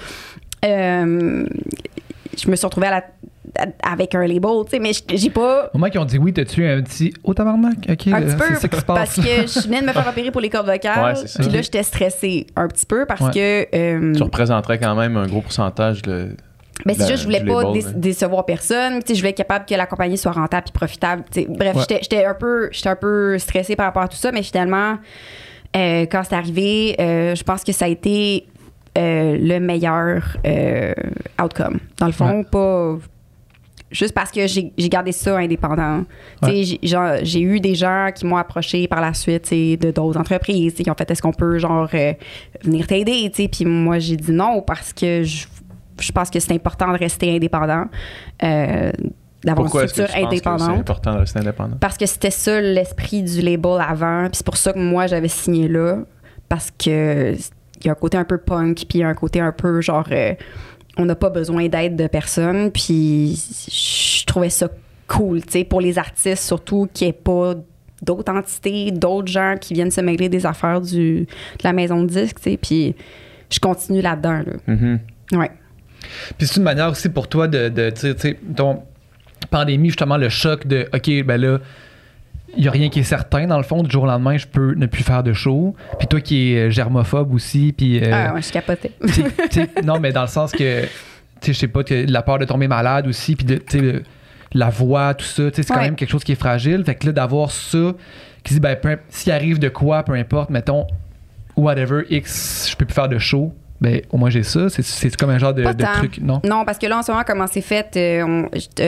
Je me suis retrouvée avec un label, tu sais, mais j'ai pas... Au moment qu'ils ont dit oui, t'as-tu eu un petit « Oh, tabarnak! » OK, un petit peu, c'est ça qui se passe. Parce que je venais de me faire opérer pour les cordes vocales, puis là, j'étais stressée un petit peu parce que... tu représenterais quand même un gros pourcentage de... Ben, c'est juste, je voulais pas décevoir personne. Je voulais être capable que la compagnie soit rentable et profitable. Bref, j'étais un peu stressée par rapport à tout ça, mais finalement, quand c'est arrivé, je pense que ça a été le meilleur outcome. Dans le fond, pas... Juste parce que j'ai gardé ça indépendant. J'ai eu des gens qui m'ont approché par la suite de d'autres entreprises qui ont fait « Est-ce qu'on peut venir t'aider? » Puis moi, j'ai dit non parce que je pense que c'est important de rester indépendant, d'avoir une structure indépendante. C'est important de rester indépendant? Parce que c'était ça l'esprit du label avant. Puis c'est pour ça que moi, j'avais signé là. Parce que il y a un côté un peu punk, puis il y a un côté un peu genre... on n'a pas besoin d'aide de personne. Puis je trouvais ça cool, tu sais, pour les artistes, surtout qu'il n'y ait pas d'autres entités, d'autres gens qui viennent se mêler des affaires de la maison de disques, tu sais, puis je continue là-dedans, là. Ouais. Puis c'est une manière aussi pour toi de tu sais, ton pandémie, justement, le choc de, OK, ben là, il n'y a rien qui est certain, dans le fond, du jour au lendemain, je peux ne plus faire de show. Puis toi qui es germophobe aussi, puis... ouais, je capotais. Non, mais dans le sens que, tu sais, je sais pas, la peur de tomber malade aussi, puis de, tu sais, la voix, tout ça, tu sais, c'est quand même quelque chose qui est fragile. Fait que là, d'avoir ça, qui dit, ben, s'il arrive de quoi, peu importe, mettons, whatever, X, je peux plus faire de show, ben, au moins j'ai ça. C'est comme un genre de truc, non? Non, parce que là, en ce moment, comment c'est fait, on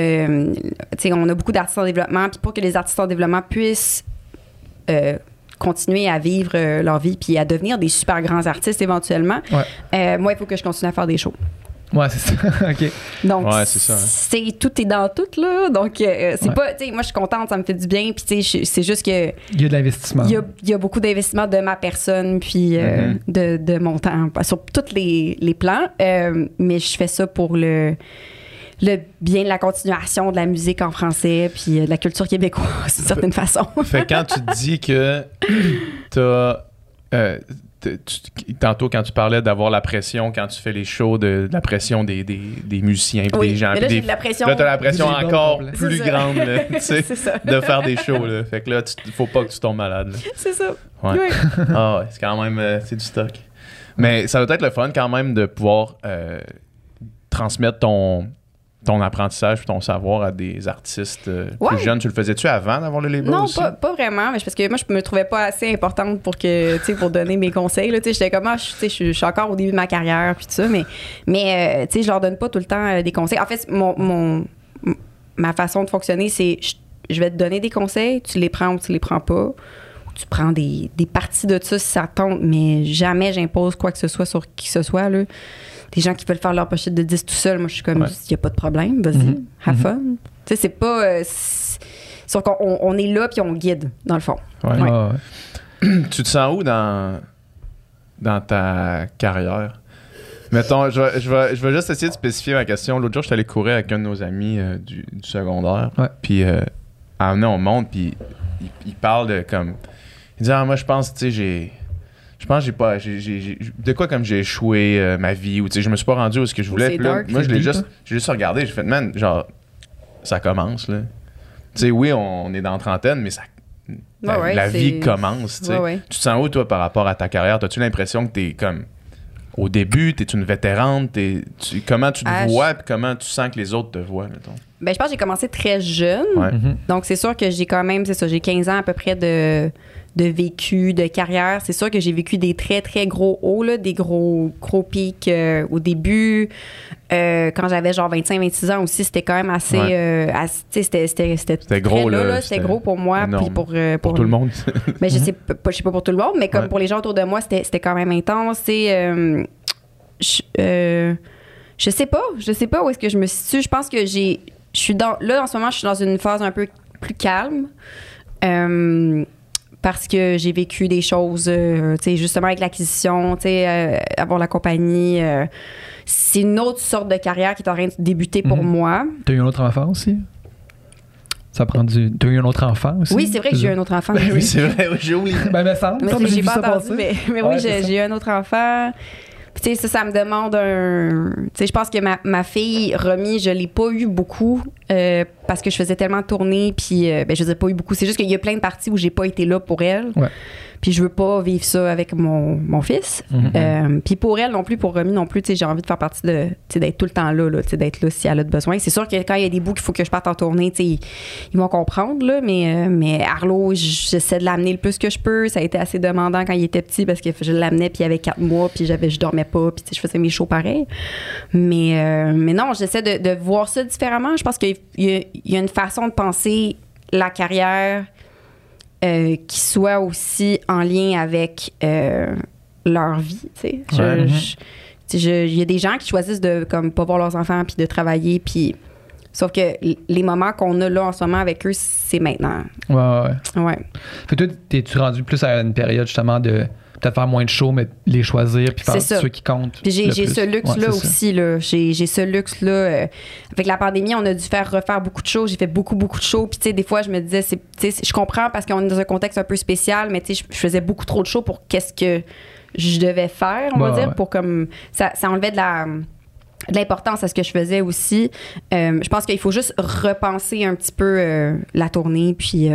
a beaucoup d'artistes en développement, puis pour que les artistes en développement puissent continuer à vivre leur vie puis à devenir des super grands artistes éventuellement, moi, il faut que je continue à faire des shows. Ouais, c'est ça. OK. Donc, c'est ça, hein. Tout est dans tout, là. Donc, c'est pas... Tu sais, moi, je suis contente, ça me fait du bien. Puis, tu sais, c'est juste que... Il y a de l'investissement. Il y a beaucoup d'investissement de ma personne, puis de mon temps, sur tous les plans. Mais je fais ça pour le bien de la continuation de la musique en français, puis de la culture québécoise, d'une certaine façon. Fait quand tu dis que t'as... tantôt, quand tu parlais d'avoir la pression quand tu fais les shows, de la pression des musiciens et des gens. Mais là, j'ai de la pression. Là, t'as la pression encore plus c'est grande, tu sais, de faire des shows. Là. Fait que là, faut pas que tu tombes malade. Là. C'est ça. Ouais. Oui. Ah ouais, c'est quand même c'est du stock. Mais ça doit être le fun quand même de pouvoir transmettre ton apprentissage et ton savoir à des artistes plus jeunes. Tu le faisais-tu avant d'avoir le label aussi? Non, pas vraiment. Mais parce que moi, je me trouvais pas assez importante pour donner mes conseils. Là, j'étais comme, je suis encore au début de ma carrière puis tout ça. Mais je leur donne pas tout le temps des conseils. En fait, ma façon de fonctionner, c'est je vais te donner des conseils, tu les prends ou tu les prends pas. Tu prends des parties de ça si ça tente, mais jamais j'impose quoi que ce soit sur qui que ce soit, là. Des gens qui veulent faire leur pochette de 10 tout seul, moi je suis comme, il n'y a pas de problème, vas-y, have fun. Tu sais, c'est pas... sauf qu'on est là puis on guide, dans le fond. Tu te sens où dans ta carrière? Mettons, je vais juste essayer de spécifier ma question. L'autre jour, je suis allé courir avec un de nos amis du secondaire. Puis, on monte, puis il parle de comme... Il dit, moi, je pense, tu sais, j'ai pas... de quoi comme j'ai échoué ma vie, ou tu sais, je me suis pas rendu où ce que je voulais. Puis là, moi, j'ai juste regardé, j'ai fait, man, genre, ça commence, là. Tu sais, oui, on est dans la trentaine, mais ça... la vie commence, tu sais. Tu te sens où, toi, par rapport à ta carrière? T'as-tu l'impression que t'es comme... Au début, t'es une vétérante, comment tu te vois, puis comment tu sens que les autres te voient, mettons? Ben, je pense que j'ai commencé très jeune. Donc, c'est sûr que j'ai quand même, j'ai 15 ans à peu près de vécu, de carrière. C'est sûr que j'ai vécu des très, très gros hauts, là, des gros pics au début. Quand j'avais genre 25-26 ans aussi, c'était quand même assez... c'était gros, là. C'était gros pour moi. Puis pour tout le monde. Mais je sais pas pour tout le monde, mais comme pour les gens autour de moi, c'était quand même intense. Je sais pas où est-ce que je me situe. Je pense que là, en ce moment, je suis dans une phase un peu plus calme. Parce que j'ai vécu des choses, justement avec l'acquisition, avoir la compagnie. C'est une autre sorte de carrière qui est en train de débuter pour moi. T'as eu un autre enfant aussi? Ça prend du... T'as eu un autre enfant aussi? Oui, c'est vrai que j'ai eu un autre enfant. Oui, c'est vrai, j'ai oublié. J'ai pas entendu, mais oui, j'ai eu un autre enfant. Puis, tu sais, ça me demande tu sais, je pense que ma fille, Romy, je l'ai pas eu beaucoup parce que je faisais tellement tourner, puis je les ai pas eu beaucoup. C'est juste qu'il y a plein de parties où j'ai pas été là pour elle. Puis je veux pas vivre ça avec mon fils. Puis pour elle non plus, pour Romy non plus, tu sais, j'ai envie de faire partie de, tu sais, d'être tout le temps là, tu sais, d'être là si elle a besoin. C'est sûr que quand il y a des bouts qu'il faut que je parte en tournée, tu sais, ils vont comprendre, là, mais Arlo, j'essaie de l'amener le plus que je peux. Ça a été assez demandant quand il était petit parce que je l'amenais, puis il avait 4 mois, puis je dormais pas, puis tu sais, je faisais mes shows pareil. Mais non, j'essaie de voir ça différemment. Je pense qu'il y a une façon de penser la carrière qui soit aussi en lien avec leur vie, tu sais. Il y a des gens qui choisissent de comme pas voir leurs enfants puis de travailler, puis sauf que les moments qu'on a là en ce moment avec eux, c'est maintenant. Ouais. Fait que toi, t'es-tu rendu plus à une période justement de peut-être faire moins de shows, mais les choisir puis faire C'est ça. ceux qui comptent. Puis j'ai le plus. ce luxe-là Ouais, c'est ça. aussi. Là. J'ai ce luxe-là. Avec la pandémie, on a dû refaire beaucoup de shows. J'ai fait beaucoup de shows. Puis, tu sais, des fois, je me disais, je comprends parce qu'on est dans un contexte un peu spécial, mais tu sais, je faisais beaucoup trop de shows pour qu'est-ce que je devais faire, on va dire, pour comme. Ça enlevait de l'importance à ce que je faisais aussi. Je pense qu'il faut juste repenser un petit peu la tournée. Puis.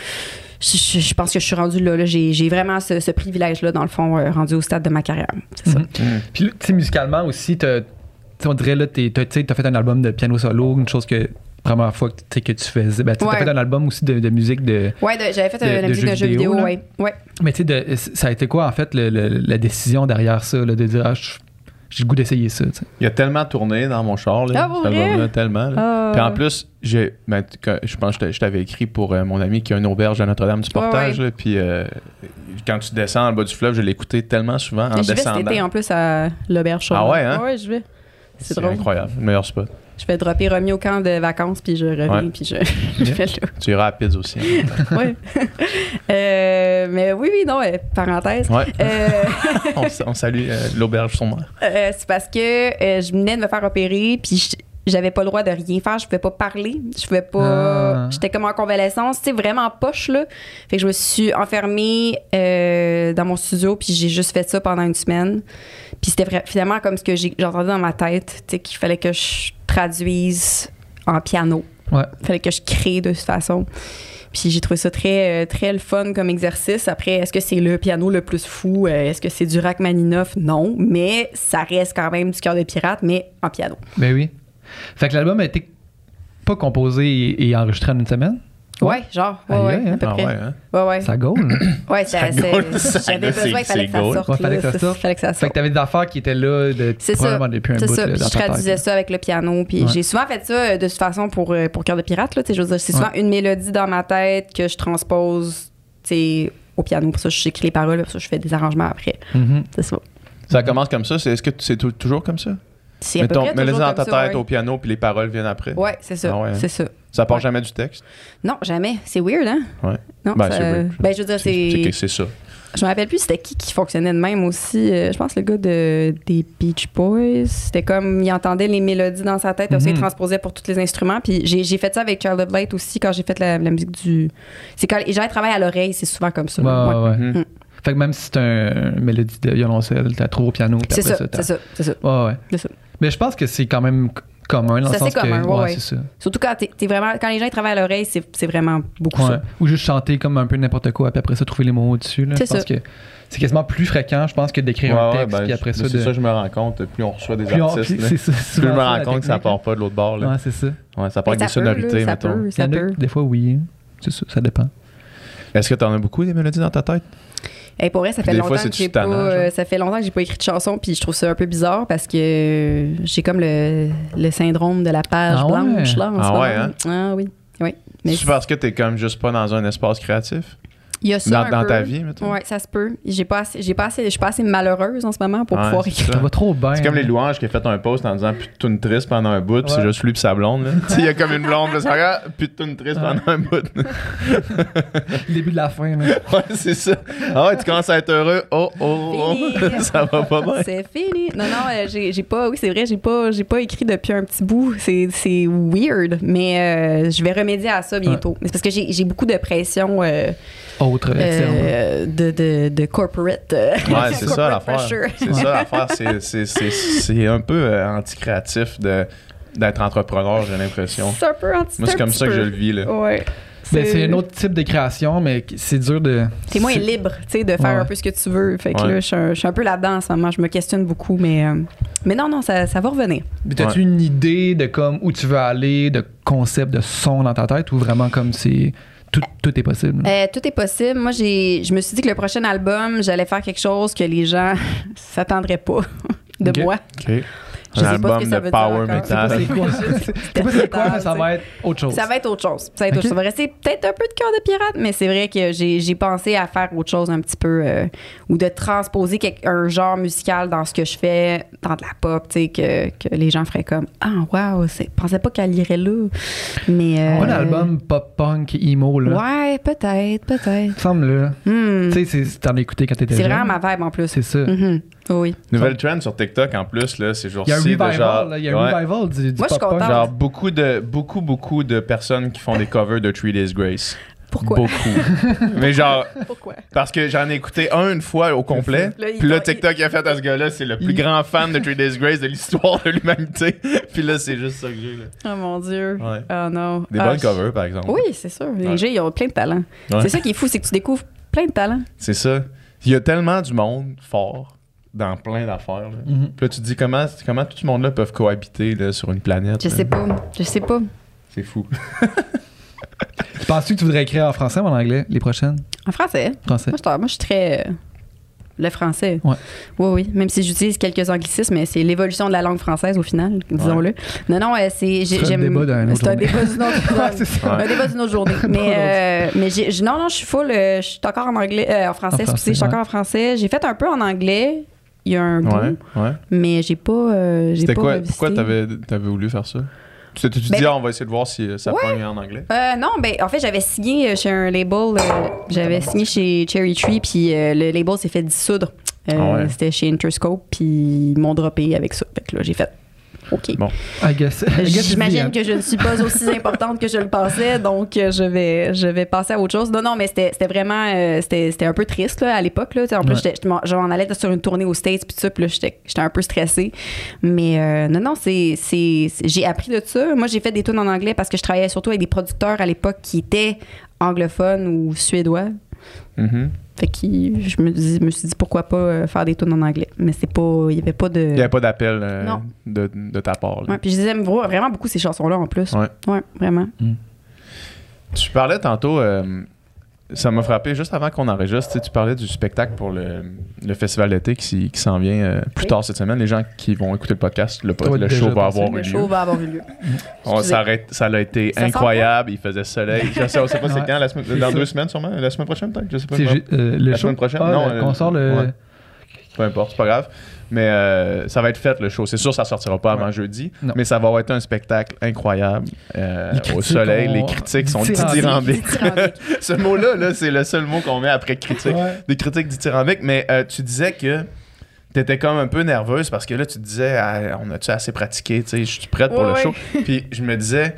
Je pense que je suis rendue là. J'ai vraiment ce privilège-là, dans le fond, rendu au stade de ma carrière. C'est ça. Puis, tu sais, musicalement aussi, on dirait, là, t'as fait un album de piano solo, une chose que, première fois que tu faisais. Ben, t'as fait un album aussi de musique de. Ouais, j'avais fait la musique d'un jeu vidéo, ouais. Mais tu sais, ça a été quoi, en fait, la décision derrière ça, là, de dire, j'ai le goût d'essayer ça, t'sais. Il y a tellement tourné dans mon char, là, pour cet vrai? album-là, tellement. Là. Puis en plus, je pense que je t'avais écrit pour mon ami qui a une auberge à Notre-Dame-du-Portage. Ouais. Là, puis quand tu descends en bas du fleuve, je l'ai écouté tellement souvent en Je vais descendant. cet été en plus à l'auberge. Ah ouais, hein? Ouais, je vais. C'est drôle. Incroyable, le meilleur spot. Je vais dropper Romy au camp de vacances, puis je reviens, puis je fais là. Tu iras à Pids aussi. Hein. Ouais. Mais oui, non, parenthèse. Ouais. On salue l'auberge sur mer. C'est parce que je venais de me faire opérer, puis j'avais pas le droit de rien faire. Je pouvais pas parler. Je pouvais pas. J'étais comme en convalescence, tu sais, vraiment poche, là. Fait que je me suis enfermée dans mon studio, puis j'ai juste fait ça pendant une semaine. Puis c'était finalement comme ce que j'ai entendu dans ma tête, tu sais, qu'il fallait que je traduise en piano. Ouais. Il fallait que je crée de toute façon. Puis j'ai trouvé ça très, très le fun comme exercice. Après, est-ce que c'est le piano le plus fou? Est-ce que c'est du Rachmaninoff? Non. Mais ça reste quand même du Cœur de pirate, mais en piano. Ben oui. Fait que l'album a été pas composé et enregistré en une semaine? Ouais, genre. Ouais, Aïe, à peu Ah près. ouais, hein? Ouais. Ça gaule, hein? Ouais, Ça j'avais gaule, besoin, il fallait que ça gaule. sorte. Ouais, fallait que ça là. sorte. Fallait que ça Fait que sorte. t'avais des affaires qui étaient là C'est ça. probablement depuis un C'est bout ça. là, Puis dans je ta tête. traduisais ça avec le piano. Puis Ouais. j'ai souvent fait ça de toute façon pour Cœur de pirate. Là, je veux dire, c'est souvent une mélodie dans ma tête que je transpose au piano. Pour ça, j'écris les paroles. Pour ça, je fais des arrangements après. Mhm. C'est ça. Ça commence comme ça. Est-ce que c'est toujours comme ça? C'est à peu Mettons, près mets-les toujours dans ta comme ça, tête au piano, puis les paroles viennent après. Ouais, c'est ça. Ah ouais, hein? C'est ça. Ça part Ouais. jamais du texte? Non, jamais. C'est weird, hein? Ouais. Non, Ben, ça- c'est weird. Ben, je veux dire, C'est ça. Je me rappelle plus c'était qui fonctionnait de même aussi. Je pense le gars des Beach Boys. C'était comme, il entendait les mélodies dans sa tête, aussi il transposait pour tous les instruments. Puis j'ai fait ça avec Child of Light aussi quand j'ai fait la musique du... C'est quand les gens travaillent à l'oreille, c'est souvent comme ça. Ouais, Ouais. ouais. Mhm. Fait que même si c'est une mélodie de violoncelle, t'as trop au piano. puis C'est après ça, t'as- c'est ça. Ouais. C'est ça. Mais je pense que c'est quand même commun dans le C'est sens assez commun, que ouais. c'est ça. Surtout quand t'es vraiment... Quand les gens ils travaillent à l'oreille, c'est vraiment beaucoup Ouais. ça. Ou juste chanter comme un peu n'importe quoi, puis après ça trouver les mots au-dessus. Là. C'est Je pense ça. que c'est quasiment plus fréquent, je pense, que d'écrire un texte, puis après ça. C'est ça, je me rends compte. Plus on reçoit des Plus on- artistes, puis là, c'est ça, plus je souvent me ça, rends la compte que ça technique, part pas de l'autre bord. là. Là. Ouais, c'est ça. Ouais, ça part Mais avec des ça peut, là, sonorités, ça mettons. peut, Il y ça en a peut. des fois, oui. C'est ça, ça dépend. Est-ce que t'en as beaucoup des mélodies dans ta tête? Hey, pour vrai, ça fait Des longtemps fois, que c'est-tu j'ai pas, tannant, genre? ça fait longtemps que j'ai pas écrit de chanson, puis je trouve ça un peu bizarre parce que j'ai comme le syndrome de la page Ah ouais? blanche là en Ah ce ouais, moment. hein? Ah oui, oui. Mais C'est parce que t'es comme juste pas dans un espace créatif? il y a ça un Dans peu. ta vie, mettons? Ouais, ça se peut. Je suis pas assez malheureuse en ce moment pour Ouais, pouvoir c'est écrire. Ça va trop bien. C'est comme les louanges qui a fait un post en disant plus de tune triste pendant un bout, puis c'est Ouais. juste lui et sa blonde. Là. Tu sais, il y a comme une blonde, là, ça regarde, plus de tune triste pendant un bout. Le début de la fin. Là. Ouais, c'est ça. Ah ouais, tu commences à être heureux. Oh, Fini. ça va pas bien. C'est fini. Non, j'ai pas. Oui, c'est vrai, j'ai pas écrit depuis un petit bout. C'est weird, mais je vais remédier à ça bientôt. Mais c'est parce que j'ai beaucoup de pression Autre externe. de corporate. Ouais, c'est ça corporate l'affaire. pressure. C'est ça l'affaire. C'est un peu anti-créatif d'être entrepreneur, j'ai l'impression. C'est un peu anti. Moi, c'est comme ça que je le vis. Là. Ouais. Ben, c'est un autre type de création, mais c'est dur de. T'es moins libre, tu sais, de faire Ouais. un peu ce que tu veux. Fait que Ouais. là, je suis un peu là-dedans en ce moment. Je me questionne beaucoup, mais non, ça va revenir. Mais t'as-tu Ouais. une idée de comme où tu veux aller, de concept, de son dans ta tête, ou vraiment comme c'est. Tout est possible? Tout est possible. Moi, je me suis dit que le prochain album, j'allais faire quelque chose que les gens s'attendraient pas de Ok. moi. OK. Je sais pas ce album que ça de veut dire power encore. metal. C'est quoi, c'est quoi, mais ça va être autre chose. Ça va être autre chose. Ça va être autre chose. Ça va rester peut-être un peu de cœur de pirate, mais c'est vrai que j'ai pensé à faire autre chose un petit peu ou de transposer un genre musical dans ce que je fais, dans de la pop, tu sais, que les gens feraient comme ah wow, je pensais pas qu'elle irait là. Mais Un album pop-punk emo, là. ouais, peut-être. Il me semble, là. Tu sais, t'en as écouté quand t'étais jeune. C'est vraiment ma vibe en plus. C'est ça. Oui. Nouvelle trend sur TikTok en plus, là, ces Il y a un jours-ci. revival, genre, là, il y a un ouais. revival du Moi, je suis pop-punk. contente. Genre beaucoup de personnes qui font des covers de 3 Days Grace. Pourquoi? Beaucoup. Mais genre, Pourquoi? parce que j'en ai écouté une fois au complet. Là, Puis là, TikTok a fait à ce gars-là, c'est le plus grand fan de 3 Days Grace de l'histoire de l'humanité. Puis là, c'est juste ça que j'ai, là. Oh mon Dieu. Ouais. Oh non. Des bonnes covers, par exemple. Oui, c'est sûr. Les Ouais. gens, ils ont plein de talents. Ouais. C'est ça qui est fou, c'est que tu découvres plein de talents. C'est ça. Il y a tellement du monde fort dans plein d'affaires. Là. Puis là, tu te dis comment tout ce monde-là peut cohabiter là, sur une planète. Je là. sais pas. C'est fou. Penses-tu que tu voudrais écrire en français ou en anglais, les prochaines? En français. Français. Moi, je suis très. Le français. Ouais. Oui. Même si j'utilise quelques anglicismes, mais c'est l'évolution de la langue française au final, disons-le. Non, c'est. C'est un débat d'une autre C'est un journée. débat d'une autre Ouais, c'est ça. Un débat d'une autre journée. mais non, je suis full. Je suis encore en anglais. En français, excusez, je suis encore en français. J'ai fait un peu en anglais. Il y a un bout. Ouais. Mais j'ai pas. C'était pas quoi? revisité. Pourquoi t'avais voulu faire ça? Tu te dis, on va essayer de voir si ça pogne en anglais? Non, en fait, j'avais signé chez un label. J'avais signé chez Cherry Tree, puis le label s'est fait dissoudre. C'était chez Interscope, puis ils m'ont droppé avec ça. Fait que là, j'ai fait OK. Bon. I guess J'imagine que je ne suis pas aussi importante que je le pensais, donc je vais passer à autre chose. Non, mais c'était vraiment c'était un peu triste là, à l'époque. Là. En plus, je m'en allais sur une tournée aux States, puis tout ça, puis là, j'étais un peu stressée. Mais non, j'ai appris de ça. Moi, j'ai fait des tunes en anglais parce que je travaillais surtout avec des producteurs à l'époque qui étaient anglophones ou suédois. Mm-hmm. Fait que je me suis dit pourquoi pas faire des tunes en anglais. Mais il y avait pas de. Il n'y avait pas d'appel de ta part. Là. Ouais, puis je disais vraiment beaucoup ces chansons-là en plus. Ouais, vraiment. Tu parlais tantôt, ça m'a frappé juste avant qu'on enregistre. Tu parlais du spectacle pour le festival d'été qui s'en vient plus tard cette semaine. Les gens qui vont écouter le podcast, le show va avoir eu lieu. Le show va avoir eu lieu. Ça a été incroyable. Il faisait soleil. Je sais pas c'est quand, dans 2 semaines sûrement. La semaine prochaine peut-être, je sais pas. Le semaine prochaine? qu'on sort le... Ouais. Peu importe, c'est pas grave. Mais ça va être fait le show. C'est sûr ça sortira pas avant jeudi. Non. Mais ça va être un spectacle incroyable au soleil. Les critiques sont dithyrambiques. Ce mot-là, c'est le seul mot qu'on met après critique. Ouais. Des critiques dithyrambiques. Mais tu disais que t'étais comme un peu nerveuse parce que là, tu te disais on a-tu assez pratiqué? Je suis prête pour le show. Puis je me disais,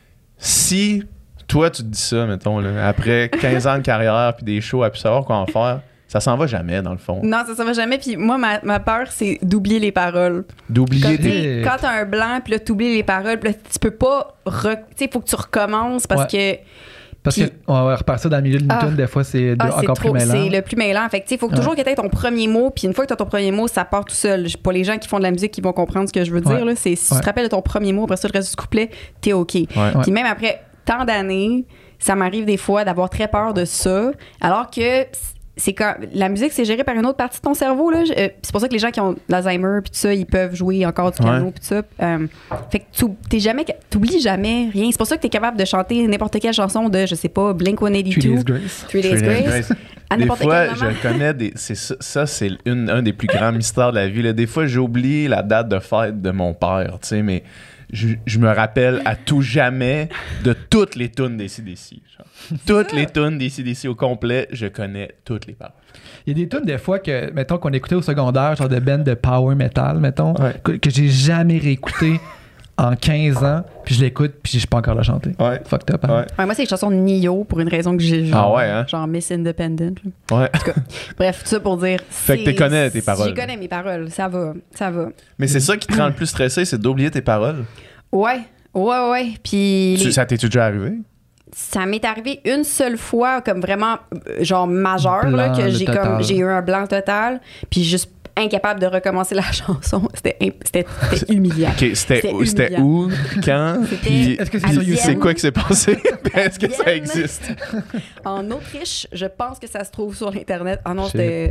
si toi tu te dis ça, mettons, là, après 15 ans de carrière puis des shows à plus savoir quoi en faire, ça s'en va jamais, dans le fond. Non, ça s'en va jamais. Puis moi, ma peur, c'est d'oublier les paroles. D'oublier quand t'as un blanc, puis là, t'oublies les paroles, puis là, tu peux pas... Tu sais, il faut que tu recommences parce que... Parce qu'on va repartir dans le milieu d'une tune, des fois, c'est encore plus mêlant. C'est le plus mêlant. Fait que, tu sais, il faut toujours que tu aies ton premier mot, puis une fois que tu as ton premier mot, ça part tout seul. Pour les gens qui font de la musique, qui vont comprendre ce que je veux dire, là, c'est si tu te rappelles de ton premier mot, après ça, le reste du couplet, t'es OK. Puis même après tant d'années, ça m'arrive des fois d'avoir très peur de ça, alors que... c'est quand la musique c'est géré par une autre partie de ton cerveau là. C'est pour ça que les gens qui ont l'Alzheimer puis tout ça ils peuvent jouer encore du piano puis tout ça. Fait que t'oublies jamais rien. C'est pour ça que t'es capable de chanter n'importe quelle chanson de je sais pas Blink-182, 3 Days Grace. Des fois je connais c'est un des plus grands mystères de la vie là. Des fois j'ai oublié la date de fête de mon père, tu sais, mais je me rappelle à tout jamais de toutes les tunes des AC/DC. Toutes les tunes des AC/DC au complet, je connais toutes les paroles. Il y a des tunes des fois que, mettons, qu'on écoutait au secondaire, genre de band de power metal, mettons, que j'ai jamais réécouté en 15 ans, puis je l'écoute, puis je suis pas encore la chanter. Fucked up. Hein? Moi, c'est les chansons de Nio pour une raison que j'ai genre Miss Independent. Ouais. En tout cas, bref, tout ça pour dire. Fait que tu connais tes paroles. Je connais mes paroles, ça va. Mais c'est ça qui te rend le plus stressé, c'est d'oublier tes paroles. Ouais. Puis. Ça t'est déjà arrivé? Ça m'est arrivé une seule fois, comme vraiment, genre majeur, là, que j'ai eu un blanc total, puis juste incapable de recommencer la chanson. C'était humiliant. Okay, c'était où? Quand? Est-ce que c'est quoi qui s'est passé? Est-ce que ça existe? En Autriche, je pense que ça se trouve sur l'Internet. Ah non, c'était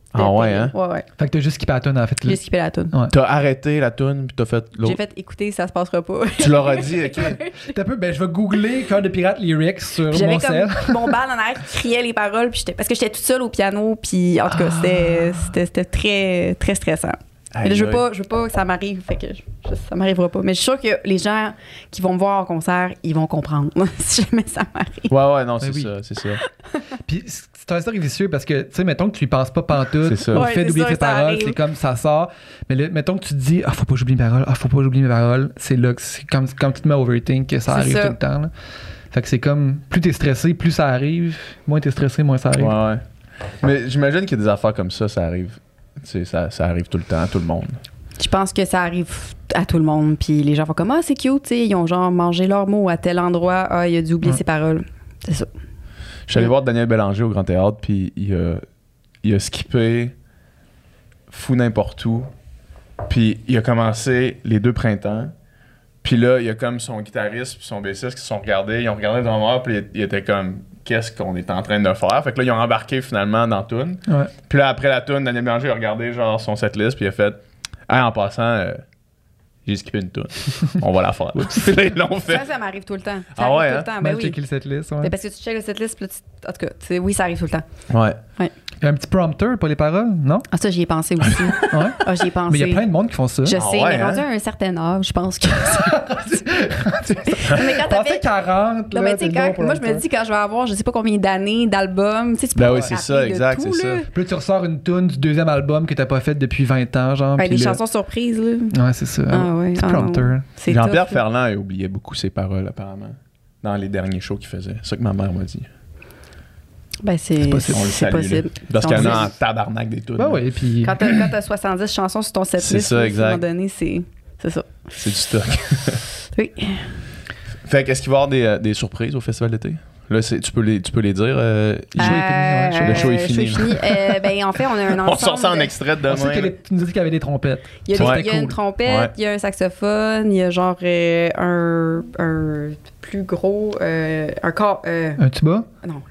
Ah ouais, hein? Ouais. Fait que t'as juste skippé la tune en fait. J'ai skippé la tune. Ouais. T'as arrêté la toune puis t'as fait l'autre. J'ai fait écouter, ça se passera pas. Tu leur as dit, ok. T'as un peu, ben je vais googler Cœur de pirate lyrics sur J'avais mon cell. comme mon bal en arrière qui criait les paroles, puis parce que j'étais toute seule au piano, puis en tout cas, c'était très, très stressant. Mais là, je veux pas que ça m'arrive, fait que ça m'arrivera pas. Mais je suis sûre que les gens qui vont me voir en concert, ils vont comprendre si jamais ça m'arrive. Ouais, non, c'est oui. ça, c'est ça. Puis c'est un cercle vicieux parce que, tu sais, mettons que tu y penses pas pantoute, C'est ça. au Ouais, fait c'est d'oublier ça, tes ça paroles, arrive. c'est comme ça sort. Mais là, mettons que tu te dis, faut pas que j'oublie mes paroles, faut pas que j'oublie mes paroles, c'est là que c'est comme tu te mets overthink que ça C'est arrive ça. tout le temps. Là. Fait que c'est comme, plus t'es stressé, plus ça arrive, moins t'es stressé, moins ça arrive. Ouais. Mais j'imagine qu'il y a des affaires comme ça arrive. Tu sais, ça arrive tout le temps à tout le monde. Je pense que ça arrive à tout le monde, puis les gens font comme c'est cute, tu sais, ils ont genre mangé leurs mots à tel endroit, il a dû oublier ses paroles. C'est ça. Je suis allé voir Daniel Bélanger au Grand Théâtre, puis il a skippé Fou n'importe où, puis il a commencé Les Deux Printemps, puis là, il y a comme son guitariste puis son bassiste qui se sont regardés, ils ont regardé le drummer, puis il était comme qu'est-ce qu'on est en train de faire? Fait que là, ils ont embarqué finalement dans la toune. Ouais. Puis là, après la toune, Daniel Bélanger a regardé genre son setlist, puis il a fait hey, en passant, j'ai skippé une toune. On va la faire. Puis là, ils l'ont fait. Ça m'arrive tout le temps. Ça Ah arrive ouais, tout hein? le temps. Mal Ben oui. checker le setlist, ouais. Ben parce que tu checkes le setlist, puis là, en tout cas, oui, ça arrive tout le temps. Ouais. Il y a un petit prompteur pour les paroles, non? Ah, ça, j'y ai pensé aussi. Ouais. Ah, j'y ai pensé. Mais il y a plein de monde qui font ça. Je Ah sais, ouais, mais rendu hein? à un certain âge, je pense que. mais quand Pensez t'avais. 40, Non, là, mais tu sais, c'est bon pour moi, je me longtemps. dis, quand je vais avoir, je sais pas combien d'années d'albums, tu sais, tu peux Ben pas oui, te c'est rappeler ça, de exact, tout, c'est là. ça. Puis là, tu ressors une tune du deuxième album que t'as pas fait depuis 20 ans, genre. Ben, puis des là- chansons surprises, là. Ouais, c'est ça. Ah ouais. Petit ah prompteur. non. C'est Jean-Pierre tough, là. Ferland a oublié beaucoup ses paroles, apparemment, dans les derniers shows qu'il faisait. C'est ça que ma mère m'a dit. Ben, c'est possible. On le c'est salue. possible. Là. Parce On qu'il y en le a en sait. tabarnak des tunes. Ben là. oui, puis. Quand t'as 70 chansons sur ton setlist, C'est ça, là, exact. à un moment donné, c'est ça. C'est du stock. Oui. Fait qu'est-ce qu'il va y avoir des surprises au festival d'été? Là, tu peux les dire. Le show est fini, ouais. Le show est fini. Ben, en fait, on a un ensemble. On sort ça en extrait de On sait demain. tu nous as dit qu'il y avait des trompettes. Il y a, Ouais. il y a une Cool. trompette, Ouais. il y a un saxophone, il y a genre un plus gros. Un corps. Un tuba, Non,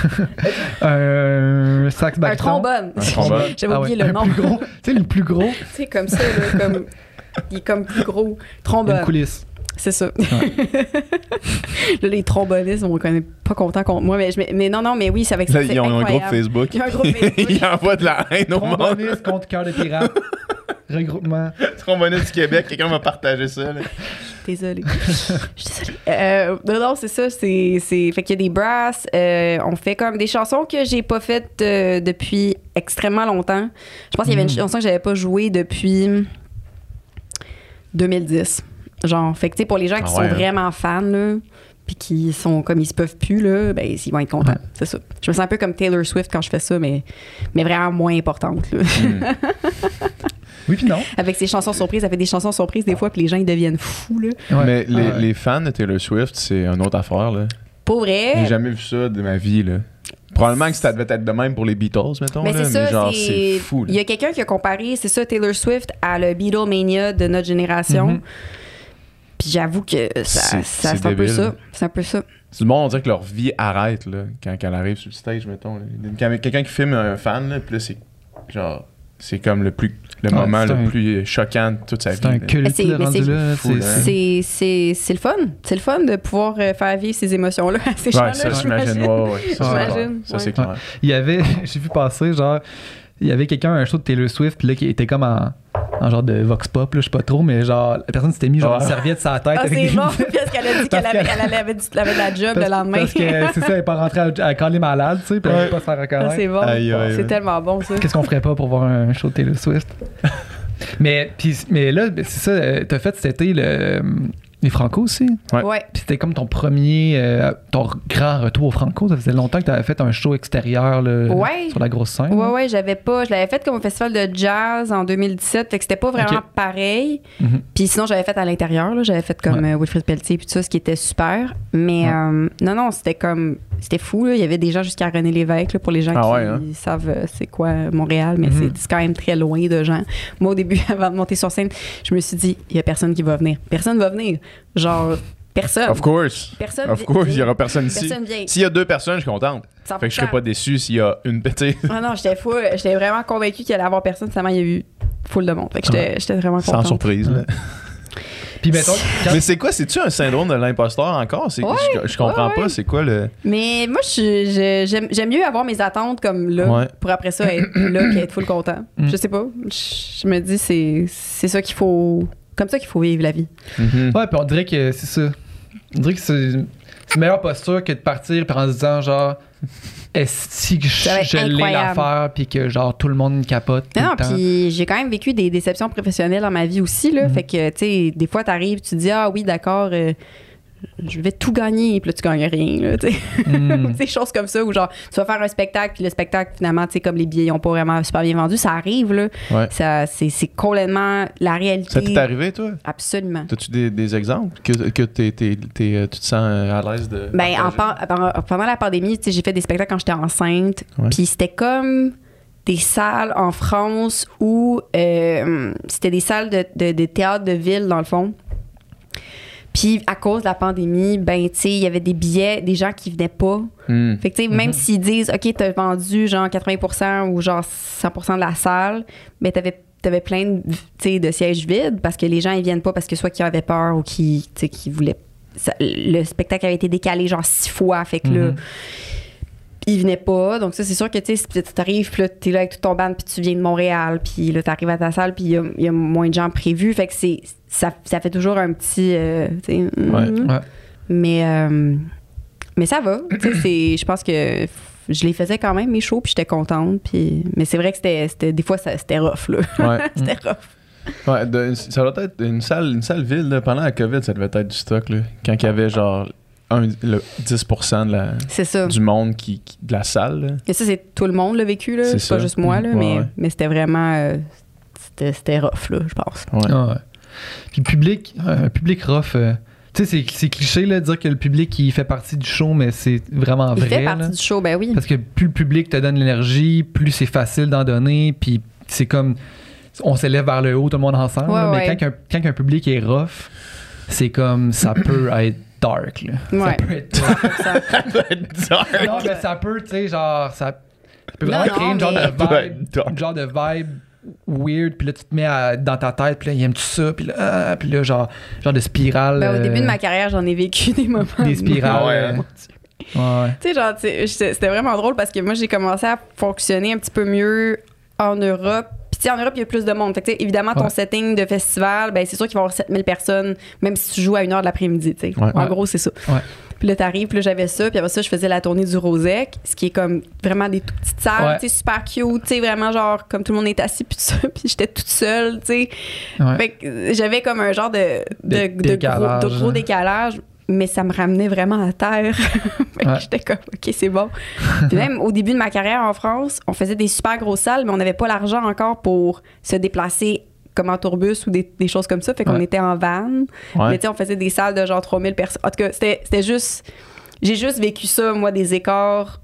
un sax un background. trombone. Un trombone. J'avais Ah oublié ouais, le un nom. plus gros. Tu sais, le plus gros, Tu sais, comme ça, là, comme. Il est comme plus gros. une Trombone. coulisse. C'est ça. Là, les trombonistes, on connaît pas content contre moi, mais non, mais oui, c'est avec ça. Là, ils ont un groupe Facebook. Ils ont un groupe Facebook. Ils envoient de la haine au monde. Tromboniste contre cœur de pirate. Regroupement. Tromboniste du Québec, quelqu'un va partager ça. Là. Désolée. Je suis désolée. Non, c'est ça. C'est... Fait qu'il y a des brasses. On fait comme des chansons que j'ai pas faites depuis extrêmement longtemps. Je pense qu'il y avait une chanson que j'avais pas jouée depuis 2010. Genre, fait que tu sais, pour les gens qui sont ouais, hein. vraiment fans, là, puis qui sont comme ils se peuvent plus, là, ben, ils vont être contents. Ouais. C'est ça. Je me sens un peu comme Taylor Swift quand je fais ça, mais vraiment moins importante, là. Oui, puis non. Avec ses chansons surprises, elle fait des chansons surprises des fois, puis les gens, ils deviennent fous, là. Ouais. Mais Ouais. les fans de Taylor Swift, c'est une autre affaire. Là. Pour vrai. J'ai jamais vu ça de ma vie. Là. Probablement que ça devait être de même pour les Beatles, mettons. Mais là, c'est ça, mais genre, c'est fou. Il y Là. a quelqu'un qui a comparé, c'est ça, Taylor Swift à le Beatlemania de notre génération. Mhm. Puis j'avoue que C'est c'est un peu débile. ça. C'est un peu ça. C'est du monde, on dirait que leur vie arrête là, quand elle arrive sur le stage, mettons. Là. Quand quelqu'un qui filme un fan, là, puis là, c'est genre... C'est comme le moment c'est le un- plus choquant de toute sa vie. C'est un là. culte c'est- là, mais rendu c'est là. fou, là. C'est le fun. C'est le fun de pouvoir faire vivre ces émotions-là à ces Ouais, gens-là. ça, j'imagine. Ouais. Ça, c'est J'imagine, clair. Ça, c'est ouais. clair. Il y avait, j'ai vu passer, genre, il y avait quelqu'un, un show de Taylor Swift, puis là, qui était comme en genre de vox pop, là, je sais pas trop, mais genre, la personne s'était mis genre Ouais. une serviette sur la tête. Ah, avec c'est des- bon, parce qu'elle a dit Parce qu'elle que- avait de la job le lendemain. Parce que c'est ça, elle est pas rentrée à caler malade, tu sais, puis elle veut pas se faire Ah, reconnaître. c'est bon. Aïe, aïe, C'est aïe. tellement bon, ça. Qu'est-ce qu'on ferait pas pour voir un show de Taylor Swift? mais là, c'est ça, t'as fait cet été les Franco aussi. Ouais. Ouais. Puis c'était comme ton premier, ton grand retour au Franco. Ça faisait longtemps que t'avais fait un show extérieur là, Ouais. sur la grosse scène. Ouais, je l'avais fait comme au festival de jazz en 2017, fait que c'était pas vraiment Ok. pareil. Mhm. Puis sinon, j'avais fait à l'intérieur, là, j'avais fait comme Wilfrid Pelletier puis tout ça, ce qui était super. Mais non, c'était fou, là. Il y avait des gens jusqu'à René Lévesque, là, pour les gens Ah qui ouais, hein? savent c'est quoi Montréal, mais Mhm. c'est quand même très loin de gens. Moi, au début, avant de monter sur scène, je me suis dit, il y a personne qui va venir. Personne va venir. Genre, Personne. Of course. Personne Of course, vient. il y aura personne ici. Personne vient. S'il y a 2 personnes, je suis contente. 100%. Fait que je serais pas déçu s'il y a une petite. Ah non, j'étais fou. J'étais vraiment convaincue qu'il allait y avoir personne. Seulement, il y a eu full de monde. Fait que j'étais vraiment contente. Sans surprise, là. Puis mettons, Mais c'est quoi? C'est-tu un syndrome de l'imposteur encore? Je comprends pas. C'est quoi le. Mais moi, j'aime mieux avoir mes attentes comme là, Ouais. pour après ça être là et être full content. Je sais pas. Je me dis, c'est ça qu'il faut. Comme ça qu'il faut vivre la vie. Mhm. ouais, puis on dirait que c'est ça. On dirait que c'est une meilleure posture que de partir puis en se disant genre est-ce que Ça va être je l'ai incroyable. l'affaire puis que genre tout le monde capote tout Non, le temps. puis j'ai quand même vécu des déceptions professionnelles dans ma vie aussi, là. Fait que, tu sais, des fois, t'arrives, tu te dis, ah oui, d'accord, je vais tout gagner, puis là, tu gagnes rien, là, tu sais. Des choses comme ça, où genre, tu vas faire un spectacle, puis le spectacle, finalement, tu sais, comme les billets n'ont pas vraiment super bien vendu, ça arrive, là. Ouais. C'est complètement la réalité. Ça t'est arrivé, toi? Absolument. T'as-tu des exemples que tu te sens à l'aise de. Ben, partager? pendant la pandémie, tu sais, j'ai fait des spectacles quand j'étais enceinte, Ouais. puis c'était comme des salles en France où c'était des salles de théâtre de ville, dans le fond. Puis à cause de la pandémie, ben, tu sais, il y avait des billets, des gens qui venaient pas. Fait que, tu sais, même s'ils disent, OK, t'as vendu genre 80% ou genre 100% de la salle, mais t'avais plein de, tu sais, de sièges vides parce que les gens, ils viennent pas parce que soit qu'ils avaient peur ou qu'ils, tu sais, qu'ils voulaient. Le spectacle avait été décalé genre 6 fois. Fait que là, il venait pas. Donc ça, c'est sûr que, tu sais, tu t'arrives, puis là, t'es là avec tout ton band, puis tu viens de Montréal, puis là, t'arrives à ta salle, puis il y a moins de gens prévus. Fait que ça fait toujours un petit, tu sais, Ouais. mais ça va. Tu sais, je pense que je les faisais quand même, mes shows, puis j'étais contente. Puis, mais c'est vrai que c'était des fois, c'était rough, là. Ouais. C'était rough. Ouais, ça doit être une salle vide, là. Pendant la COVID, ça devait être du stock, là. Quand il y avait genre 10% C'est ça. du monde de la salle, là. Et ça, c'est tout le monde l'a vécu, là. C'est C'est pas ça. juste moi, là. Ouais. Mais c'était vraiment. C'était rough, là, je pense. Ouais. Ah ouais. Puis un public rough. Tu sais, c'est cliché là, de dire que le public il fait partie du show, mais c'est vraiment Il vrai. fait partie là. du show, ben oui. Parce que plus le public te donne l'énergie, plus c'est facile d'en donner, puis c'est comme on s'élève vers le haut tout le monde ensemble. Ouais, là, ouais. mais quand un public est rough, c'est comme ça peut être dark. Là. Ouais. Ça peut être Ça. non, mais ça peut, tu sais, genre ça peut Non, vraiment créer non, une genre mais- de vibe, Ouais, dark. une genre de vibe weird, puis là tu te mets dans ta tête, puis là il aime tout ça, puis là genre de spirale. Ben, au début de ma carrière, j'en ai vécu des moments. des spirales. Ah ouais, hein? Ouais. Tu sais, genre, c'était vraiment drôle parce que moi, j'ai commencé à fonctionner un petit peu mieux en Europe. Puis, tu sais, en Europe, il y a plus de monde. Fait que, tu sais, évidemment, ton Ouais. setting de festival, ben, c'est sûr qu'il va y avoir 7000 personnes, même si tu joues à 1h de l'après-midi, tu sais. Ouais. En Ouais. gros, c'est ça. Ouais. Puis là, t'arrives, puis là, j'avais ça. Puis après ça, je faisais la tournée du Rosec, ce qui est comme vraiment des tout petites salles, Ouais. tu sais, super cute, tu sais, vraiment genre, comme tout le monde est assis, puis tout ça. Puis j'étais toute seule, tu sais. Ouais. Fait que j'avais comme un genre de Décalage. gros décalage, mais ça me ramenait vraiment à terre. Fait que Ouais. j'étais comme, OK, c'est bon. Puis même au début de ma carrière en France, on faisait des super grosses salles, mais on n'avait pas l'argent encore pour se déplacer comme en tourbus ou des choses comme ça. Fait qu'on Ouais. était en van. Ouais. Mais tu sais, on faisait des salles de genre 3000 personnes. En tout cas, c'était juste... J'ai juste vécu ça, moi, des écarts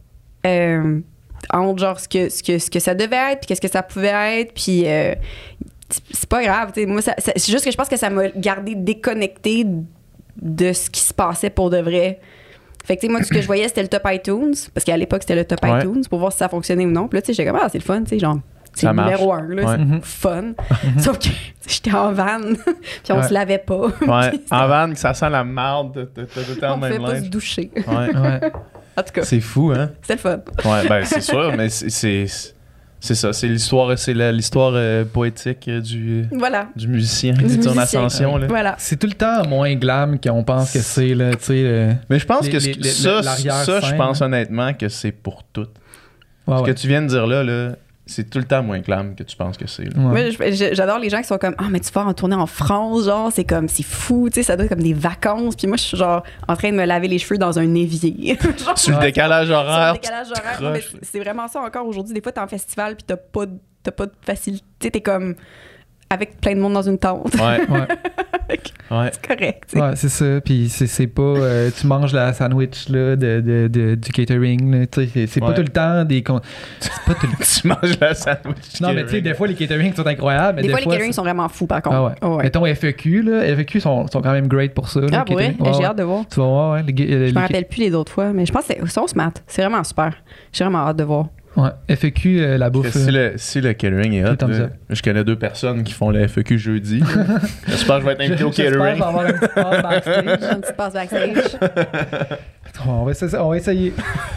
entre genre ce que ça devait être puis qu'est-ce que ça pouvait être. Puis c'est pas grave. Tu sais, moi, c'est juste que je pense que ça m'a gardé déconnectée de ce qui se passait pour de vrai. Fait que, tu sais, moi, tout ce que je voyais, c'était le top iTunes. Parce qu'à l'époque, c'était le top Ouais. iTunes pour voir si ça fonctionnait ou non. Puis là, tu sais, j'étais comme, ah, c'est le fun, tu sais, genre, c'est Ça le marche. numéro 1, là, Ouais. c'est fun. Sauf que j'étais en van, puis on Ouais. se lavait pas. Ouais. En van, ça sent la marde. T'as tout le temps On le ne fait même pas se linge. doucher. Ouais. Ouais. En tout cas, C'est fou, hein? c'était le fun. Ouais, ben c'est sûr, mais c'est ça. C'est l'histoire poétique Voilà. du musicien Du qui est en musicien. ascension, là. Voilà. C'est tout le temps moins glam qu'on pense que c'est, là, tu sais. Mais je pense Les- que les- les- ça, l'arrière-scène, je pense honnêtement que c'est pour tout. Ouais, Ce ouais. que tu viens de dire là, c'est tout le temps moins glam que tu penses que c'est. Là. Ouais. Moi, j'adore les gens qui sont comme, ah, mais tu vas en tourner en France, genre, c'est comme, c'est fou, tu sais, ça doit être comme des vacances. Puis moi, je suis genre en train de me laver les cheveux dans un évier. Genre, Sur le Ouais. décalage sur horaire. le décalage horaire. croches, Mais là. c'est vraiment ça encore aujourd'hui. Des fois, t'es en festival, puis t'as pas de facilité. T'es comme, avec plein de monde dans une tente. Ouais. Ouais. C'est correct, tu sais. Ouais, c'est ça. Puis c'est pas. Tu manges la sandwich là, du catering. Là, tu sais, c'est pas tout le temps des. C'est pas tout le temps. Tu manges la sandwich. Non, mais tu sais, des fois, les caterings sont incroyables. Mais Des fois, les caterings sont vraiment fous, par contre. Ah ouais. Oh, ouais. Mettons FEQ, là. FEQ sont quand même great pour ça. Là, Ah, pour vrai? catering. J'ai hâte de voir. Tu vas voir, ouais. Je me rappelle plus les autres fois, mais je pense que c'est sauce mat. C'est vraiment super. J'ai vraiment hâte de voir. Ouais. FEQ, la bouffe. Si le catering est hot, là, je connais 2 personnes qui font le FEQ jeudi. J'espère que je vais être invité au catering. J'espère que je vais avoir une petite passe backstage. Une petite passe backstage. On va essayer.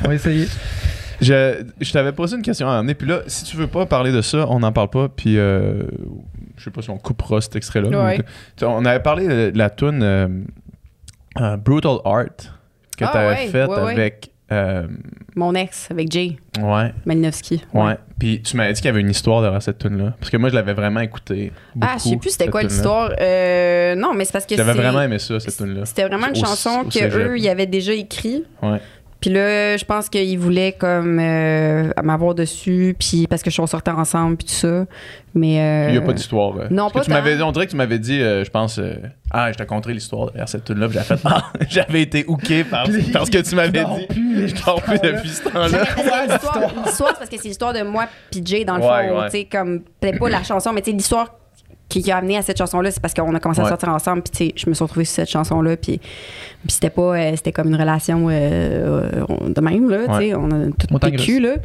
Je t'avais posé une question à amener, puis là, si tu veux pas parler de ça, on n'en parle pas, puis je sais pas si on coupera cet extrait-là. Ouais. On avait parlé de la tune Brutal Art que tu avais faite avec... Mon ex, avec Jay Malinowski. Ouais. Puis tu m'avais dit qu'il y avait une histoire derrière cette tune-là. Parce que moi, je l'avais vraiment écouté. Je sais plus c'était quoi l'histoire. Non, mais c'est parce que j'avais vraiment aimé ça, cette tune-là. C'était vraiment une chanson qu'eux, ils avaient déjà écrit. Ouais. Puis là, je pense qu'ils voulaient comme m'avoir dessus, puis parce que je suis sortais ensemble, puis tout ça. Mais. Il n'y a pas d'histoire. Non, pas on dirait que tu m'avais dit, je pense, je t'ai conté l'histoire derrière cette tune-là, puis j'avais été hooké parce que tu m'avais dit. Je dors plus depuis ce temps-là. L'histoire, c'est parce que c'est l'histoire de moi, puis Jay, dans le fond. Tu sais, comme, peut-être pas la chanson, mais tu sais, l'histoire qui a amené à cette chanson-là, c'est parce qu'on a commencé à sortir ensemble, puis tu sais, je me suis retrouvée sur cette chanson-là, puis c'était pas, c'était comme une relation de même, là, tu sais, on a tout vécu, là.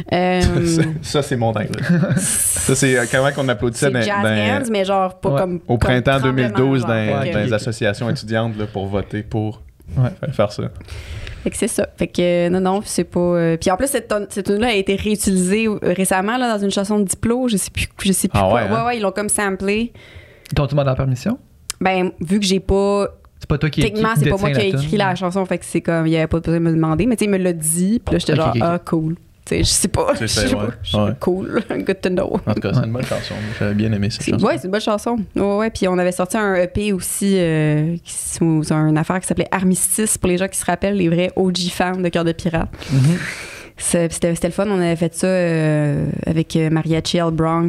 Ça, c'est montagne, là. Ça, c'est comment qu'on applaudissait c'est jazz hands, mais genre pas comme au printemps 2012 dans genre, les associations étudiantes là, pour voter pour faire ça. Fait que c'est ça. Fait que non, c'est pas. Puis en plus, cette tune-là a été réutilisée récemment là, dans une chanson de Diplo. Je sais plus quoi. Ouais, ils l'ont comme samplé. T'ont-tu demandé la permission? Ben, vu que j'ai pas. C'est pas toi qui techniquement, c'est pas moi qui ai écrit la chanson. Fait que c'est comme, il y avait pas besoin de me demander. Mais tu sais, il me l'a dit. Puis là, j'étais genre, ah, cool. Tu sais, je sais pas. Cool. Good to know. En tout cas, c'est une bonne chanson. J'avais bien aimé cette chanson. Ouais, c'est une bonne chanson. Ouais. Puis on avait sorti un EP aussi, sous une affaire qui s'appelait Armistice, pour les gens qui se rappellent, les vrais OG fans de Cœur de Pirate. C'était le fun. On avait fait ça avec Mariachi El Bronx.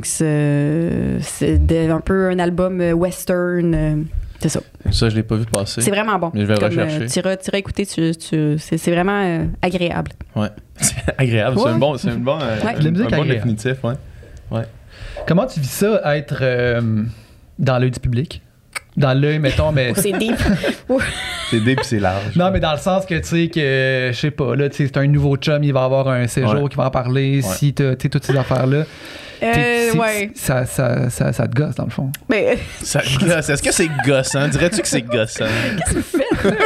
C'était un peu un album western. C'est ça. Ça, je l'ai pas vu passer. C'est vraiment bon. Mais je vais le rechercher. Tu iras écouter. C'est vraiment agréable. Ouais. C'est agréable. Ouais. C'est un bon définitif. Ouais. Comment tu vis ça, être dans l'œil du public? Dans l'œil, mettons, mais... C'est deep. C'est deep, c'est large. Non, mais dans le sens que, tu sais, que, je sais pas, là, tu sais, c'est un nouveau chum, il va avoir un séjour qui va en parler, si tu sais, toutes ces affaires-là. Ça te gosse, dans le fond. Mais... Ça te gosse. Est-ce que c'est gossant? Dirais-tu que c'est gossant? Qu'est-ce que vous faites?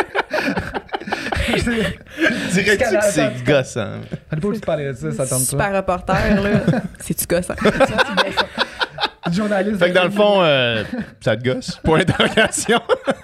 Dirais-tu que c'est gossant? On n'est pas obligé de parler de ça tente pas. Super reporter, là. C'est-tu gossant? Journaliste. Fait que dans le fond, ça te gosse? Point d'interrogation.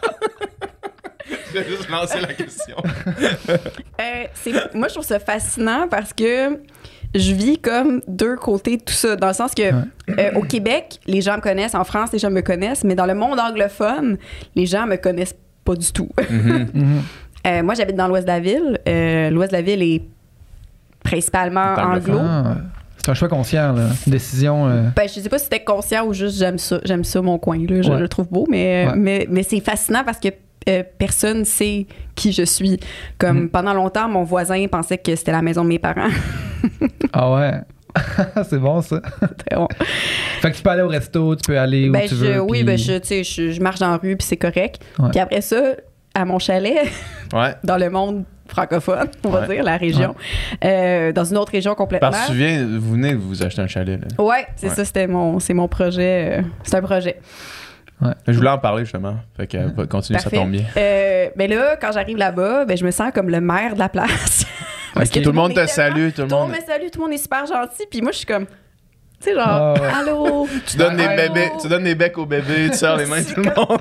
Je vais juste lancer la question. Moi, je trouve ça fascinant parce que je vis comme 2 côtés de tout ça. Dans le sens que au Québec, les gens me connaissent. En France, les gens me connaissent. Mais dans le monde anglophone, les gens me connaissent pas du tout. Moi, j'habite dans l'ouest de la ville. L'ouest de la ville est principalement anglo. C'est un choix conscient, là. Une décision. Ben, je sais pas si c'était conscient ou juste j'aime ça mon coin. Là. Je le trouve beau, mais c'est fascinant parce que personne sait qui je suis. Comme pendant longtemps, mon voisin pensait que c'était la maison de mes parents. Ah ouais? C'est bon, ça. Très bon. Fait que tu peux aller au resto, tu peux aller où tu veux. Oui, je marche dans la rue, puis c'est correct. Puis après ça, à mon chalet, dans le monde francophone, on va dire, la région, dans une autre région complètement. Parce que vous venez de vous acheter un chalet. Là. Ouais, ça, c'est mon projet. C'est un projet. Ouais. Je voulais en parler justement. Fait que continue, ça tombe bien. Mais là, quand j'arrive là-bas, je me sens comme le maire de la place. Parce que tout le monde te salue. Tout le monde me salue, tout le monde est super gentil. Puis moi, je suis comme, tu sais, genre, allô. Tu donnes des bébés, tu donnes des becs aux bébés, tu serres les mains tout le monde.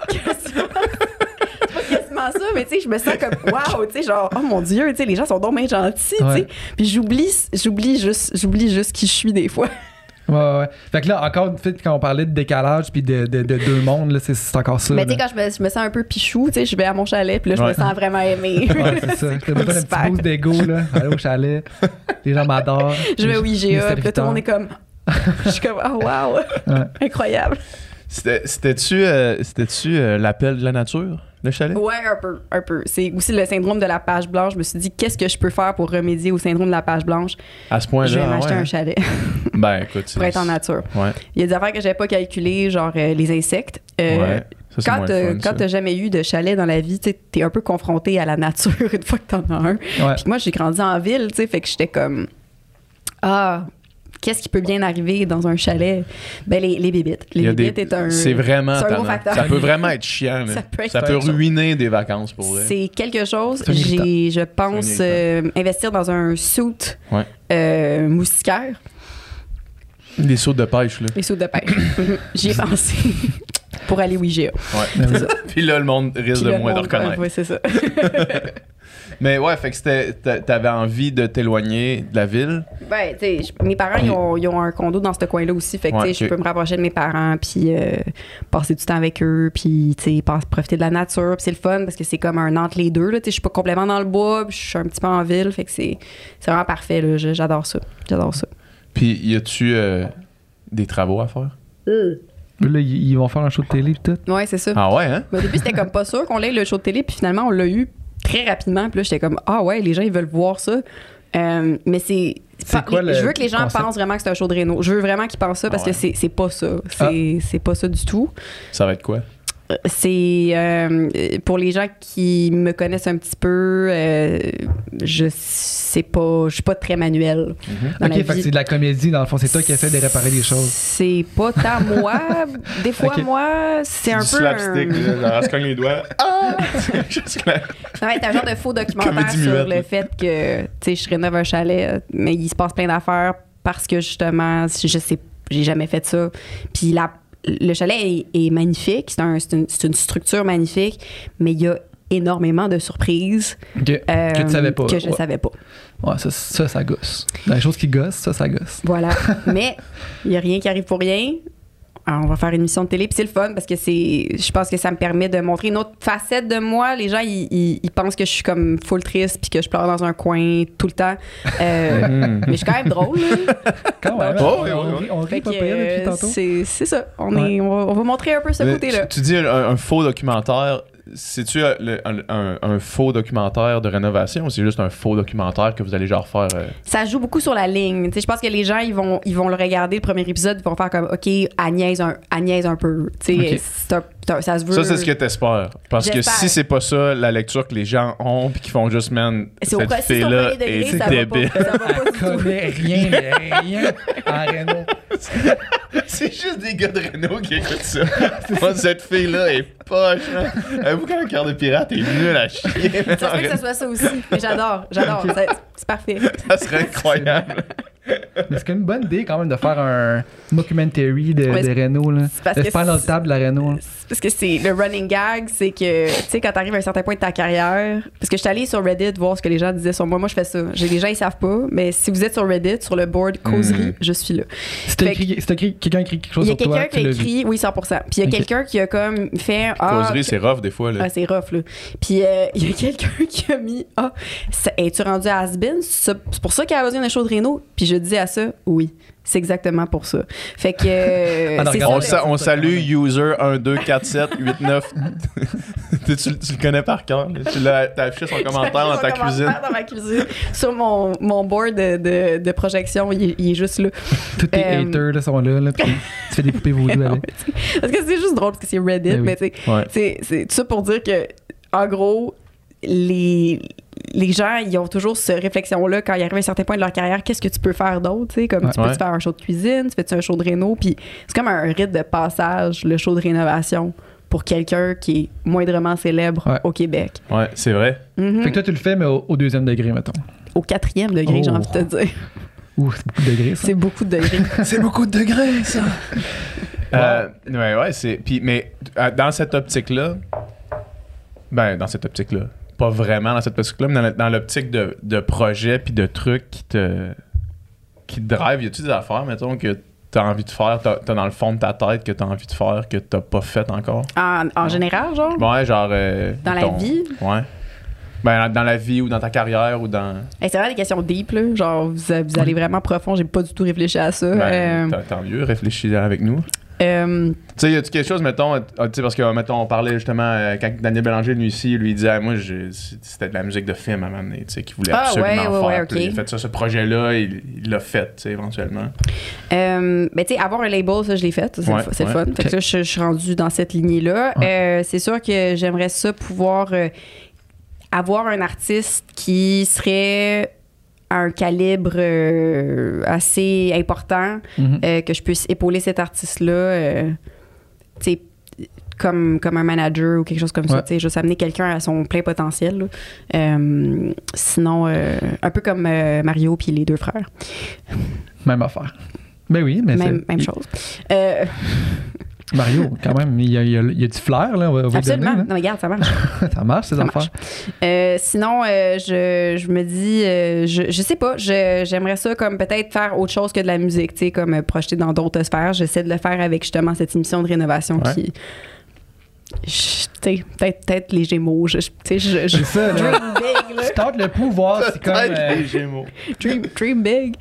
Ça, mais tu sais, je me sens comme waouh, tu sais, genre oh mon Dieu, tu sais, les gens sont donc bien gentils, tu sais. Puis j'oublie juste qui je suis des fois. Ouais. Fait que là, encore, quand on parlait de décalage puis de 2 mondes, là, c'est encore ça. Mais tu sais, quand je me sens un peu pichou, tu sais, je vais à mon chalet, puis là, je me sens vraiment aimée. Ouais, c'est ça. J'ai besoin d'un petit boost d'ego, là. Aller au chalet. Les gens m'adorent. Je vais au IGA, puis là, tout le monde est comme Je suis comme, oh wow, incroyable. C'était-tu l'appel de la nature, le chalet? Ouais, un peu. C'est aussi le syndrome de la page blanche. Je me suis dit, qu'est-ce que je peux faire pour remédier au syndrome de la page blanche? À ce point-là, je vais m'acheter un chalet. Ben, écoute, pour être en nature. Ouais. Il y a des affaires que j'avais pas calculées, genre les insectes. Ouais. Ça, quand t'as jamais eu de chalet dans la vie, t'es un peu confronté à la nature une fois que t'en as un. Ouais. Puis moi, j'ai grandi en ville, fait que j'étais comme, qu'est-ce qui peut bien arriver dans un chalet? Ben, les bébites. Les bébites c'est vraiment un gros tannant. facteur. Ça peut vraiment être chiant. Ça peut ruiner des vacances pour vrai. C'est quelque chose. Je pense investir dans un suit moustiquaire. Des sauts de pêche, là. Les sauts de pêche. J'y ai pensé. Pour aller au IGA. Ouais. C'est ça. Puis là, le monde risque de moins de reconnaître. Oui, c'est ça. Mais ouais, fait que t'avais envie de t'éloigner de la ville. Ben, tu sais, mes parents, ils ont un condo dans ce coin-là aussi. Fait que, tu sais, je peux me rapprocher de mes parents, puis passer du temps avec eux, puis, tu sais, profiter de la nature. Puis c'est le fun parce que c'est comme un entre les deux, là. Tu sais, je suis pas complètement dans le bois, puis je suis un petit peu en ville. Fait que c'est vraiment parfait, là. J'adore ça. J'adore ça. Puis, y a-tu des travaux à faire? Là, ils vont faire un show de télé et tout. Ouais, c'est ça. Ah ouais, hein? Mais au début, c'était comme pas sûr qu'on l'ait le show de télé, puis finalement, on l'a eu très rapidement. Puis là, j'étais comme, ah ouais, les gens, ils veulent voir ça. Mais c'est quoi je veux que les gens pensent vraiment que c'est un show de réno. Je veux vraiment qu'ils pensent ça parce que c'est pas ça. C'est pas ça du tout. Ça va être quoi? C'est pour les gens qui me connaissent un petit peu, je suis pas très manuelle. Ok, fait que c'est de la comédie, dans le fond, c'est toi qui essaie de réparer les choses. C'est pas tant moi. Des fois, moi, c'est un peu. Slapstick, là, elle se cogne les doigts. Ça va être un genre de faux documentaire sur le fait que, tu sais, je rénove un chalet, mais il se passe plein d'affaires parce que justement, j'ai jamais fait ça. Puis le chalet est magnifique, c'est une structure magnifique, mais il y a énormément de surprises que tu savais pas. Que je savais pas. Ouais, ça gosse. Dans les choses qui gossent, ça gosse. Voilà. Mais il n'y a rien qui arrive pour rien. Alors, on va faire une émission de télé, puis c'est le fun parce que je pense que ça me permet de montrer une autre facette de moi. Les gens, ils pensent que je suis comme full triste puis que je pleure dans un coin tout le temps. Mais je suis quand même drôle. Quand même. On rit pas pire depuis tantôt. C'est ça. On va montrer un peu ce côté-là. Tu dis un faux documentaire. C'est-tu un faux documentaire de rénovation ou c'est juste un faux documentaire que vous allez genre faire? Ça joue beaucoup sur la ligne. Je pense que les gens, ils vont le regarder, le premier épisode, ils vont faire comme, OK, elle niaise un peu. Okay. Ça se veut. Ça, c'est ce que t'espères. Parce que si c'est pas ça, la lecture que les gens ont puis qu'ils font juste, man, cette fille-là est débile. Elle connaît rien en réno. C'est juste des gars de Renault qui écoutent ça. Moi, cette fille-là est poche. Avoue qu'un cœur de pirate est nul à chier. Ça serait que ça soit ça aussi. Mais j'adore. C'est parfait. Ça serait incroyable. Mais c'est quand même une bonne idée quand même de faire un documentary de Renault. De se faire dans le table de la Renault. Parce que c'est le running gag, c'est que, tu sais, quand t'arrives à un certain point de ta carrière, parce que je suis allée sur Reddit voir ce que les gens disaient sur moi. Moi, je fais ça. Les gens, ils savent pas, mais si vous êtes sur Reddit, sur le board causerie, je suis là. Si quelqu'un écrit quelque chose sur toi, il y a quelqu'un qui a écrit, oui, 100%. Puis il y a quelqu'un qui a comme fait... Causerie, c'est rough des fois. Là. C'est rough, là. Puis il y a quelqu'un qui a mis, es-tu rendu à has-been? C'est pour ça qu'il a besoin d'un show de Renault? Puis je dis à ça, oui. C'est exactement pour ça. Fait que... on salue user 124789. Tu le connais par cœur. T'as affiché son commentaire dans ta cuisine. Dans ma cuisine. Sur mon board de projection, il est juste là. Tous tes haters là, sont là puis tu fais des poupées vaudou avec. Parce que c'est juste drôle parce que c'est Reddit, mais tu sais, c'est tout ça pour dire que, en gros, les gens, ils ont toujours cette réflexion-là quand ils arrivent à un certain point de leur carrière. Qu'est-ce que tu peux faire d'autre? Comme tu peux-tu faire un show de cuisine? Tu fais-tu un show de réno? Puis c'est comme un rite de passage, le show de rénovation, pour quelqu'un qui est moindrement célèbre au Québec. Ouais, c'est vrai. Fait que toi, tu le fais, mais au 2e degré, mettons. Au 4e degré, j'ai envie de te dire. C'est beaucoup de degrés, ça. C'est beaucoup de degrés. C'est beaucoup de degrés, ça. C'est... Puis, mais dans cette optique-là... dans cette optique-là... Pas vraiment dans cette optique-là, mais dans l'optique de projet puis de trucs qui te drive. Y a-tu des affaires, mettons, que t'as envie de faire, t'as dans le fond de ta tête que t'as envie de faire, que t'as pas fait encore? En général, genre? Ouais, genre... dans la vie? Ouais. Ben, dans la vie ou dans ta carrière ou dans... Hey, c'est vraiment des questions deep, là. Genre, vous allez vraiment profond. J'ai pas du tout réfléchi à ça. Ben, tant mieux, réfléchis avec nous. Tu sais, y a-tu quelque chose, mettons, tu sais, parce que, mettons, on parlait justement, quand Daniel Bélanger est venu ici, il lui disait, moi, c'était de la musique de film à m'amener, tu sais, qu'il voulait absolument faire. Okay. Il a fait ça, ce projet-là, il l'a fait, tu sais, éventuellement. Ben, tu sais, avoir un label, ça, je l'ai fait. C'est le fun. Fait que ça, je suis rendue dans cette lignée-là. C'est sûr que j'aimerais ça pouvoir avoir un artiste qui serait à un calibre assez important, que je puisse épauler cet artiste-là, tu sais, comme un manager ou quelque chose comme ça, tu sais, juste amener quelqu'un à son plein potentiel. Sinon, un peu comme Mario puis les deux frères. Même affaire. Ben oui, mais même chose. Mario, quand même, il y a du flair, là. Absolument. Donner, là. Non, mais regarde, ça marche. Ça marche, ces affaires. Sinon, je me dis, je sais pas, j'aimerais ça comme peut-être faire autre chose que de la musique, tu sais, comme projeter dans d'autres sphères. J'essaie de le faire avec justement cette émission de rénovation qui... Tu sais, peut-être les Gémeaux. C'est ça, là. Dream big, là. Tu tentes le pouvoir, c'est comme... les Gémeaux. Dream big.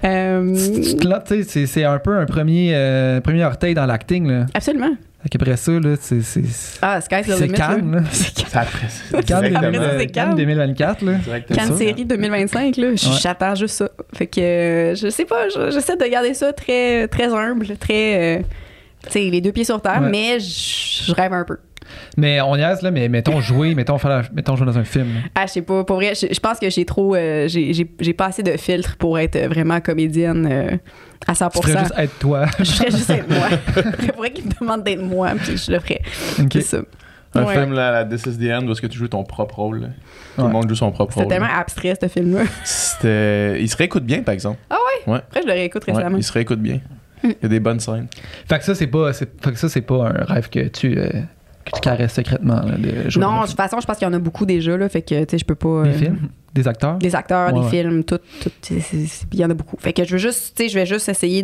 Tu sais, c'est un peu un premier orteil dans l'acting, là. Absolument. Après ça, là, c'est... Ah, Sky's the c'est limit. Cannes, là. C'est après ça. Cannes 2024, là. Cannes série 2025, là. J'attends juste ça. Fait que, je sais pas, j'essaie de garder ça très, très humble, très... tu sais, les deux pieds sur terre, mais je rêve un peu. Mais on niaise, là, mais mettons jouer dans un film. Ah, je sais pas, pour vrai, je pense que j'ai trop... j'ai pas assez de filtres pour être vraiment comédienne à 100%. Tu ferais juste être toi. Je ferais juste être moi. Il faudrait qu'il me demande d'être moi, puis je le ferais. Okay. C'est ça. Un film, là, la This is the End, où est-ce que tu joues ton propre rôle. Là. Tout le monde joue son propre rôle. C'était tellement abstrait, ce film-là. Il se réécoute bien, par exemple. Ah ouais? Après, je le réécoute récemment. Il se réécoute bien. Il y a des bonnes scènes. Fait que ça, c'est pas un rêve que tu caresses secrètement. Là, non, de toute façon, je pense qu'il y en a beaucoup déjà, là, fait que, tu sais, je peux pas... Des films? Des acteurs? Des acteurs, des films, tout il y en a beaucoup. Fait que je vais juste essayer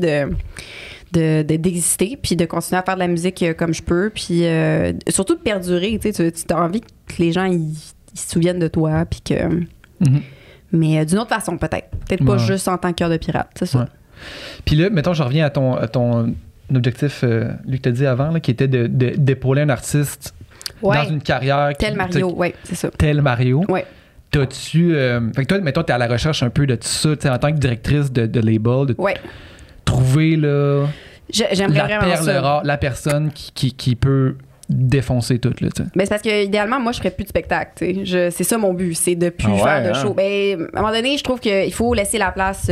d'exister, puis de continuer à faire de la musique comme je peux, puis surtout de perdurer, tu as envie que les gens, ils se souviennent de toi, puis que... Mais d'une autre façon, peut-être. Peut-être pas juste en tant que cœur de pirate, c'est ça. Puis là, mettons, je reviens à ton objectif, Luc t'a dit avant, là, qui était d'épauler un artiste dans une carrière... Tel Mario, oui, c'est ça. Tel Mario. Oui. T'as-tu... fait que toi, mettons, t'es à la recherche un peu de tout ça, en tant que directrice de label, de trouver, là... J'aimerais vraiment perle ça. rare, la personne qui peut défoncer tout, là, tu sais. Ben, c'est parce que, idéalement, moi, je ferais plus de spectacle, tu sais. C'est ça mon but, c'est de plus faire de show. Ben, à un moment donné, je trouve qu'il faut laisser la place...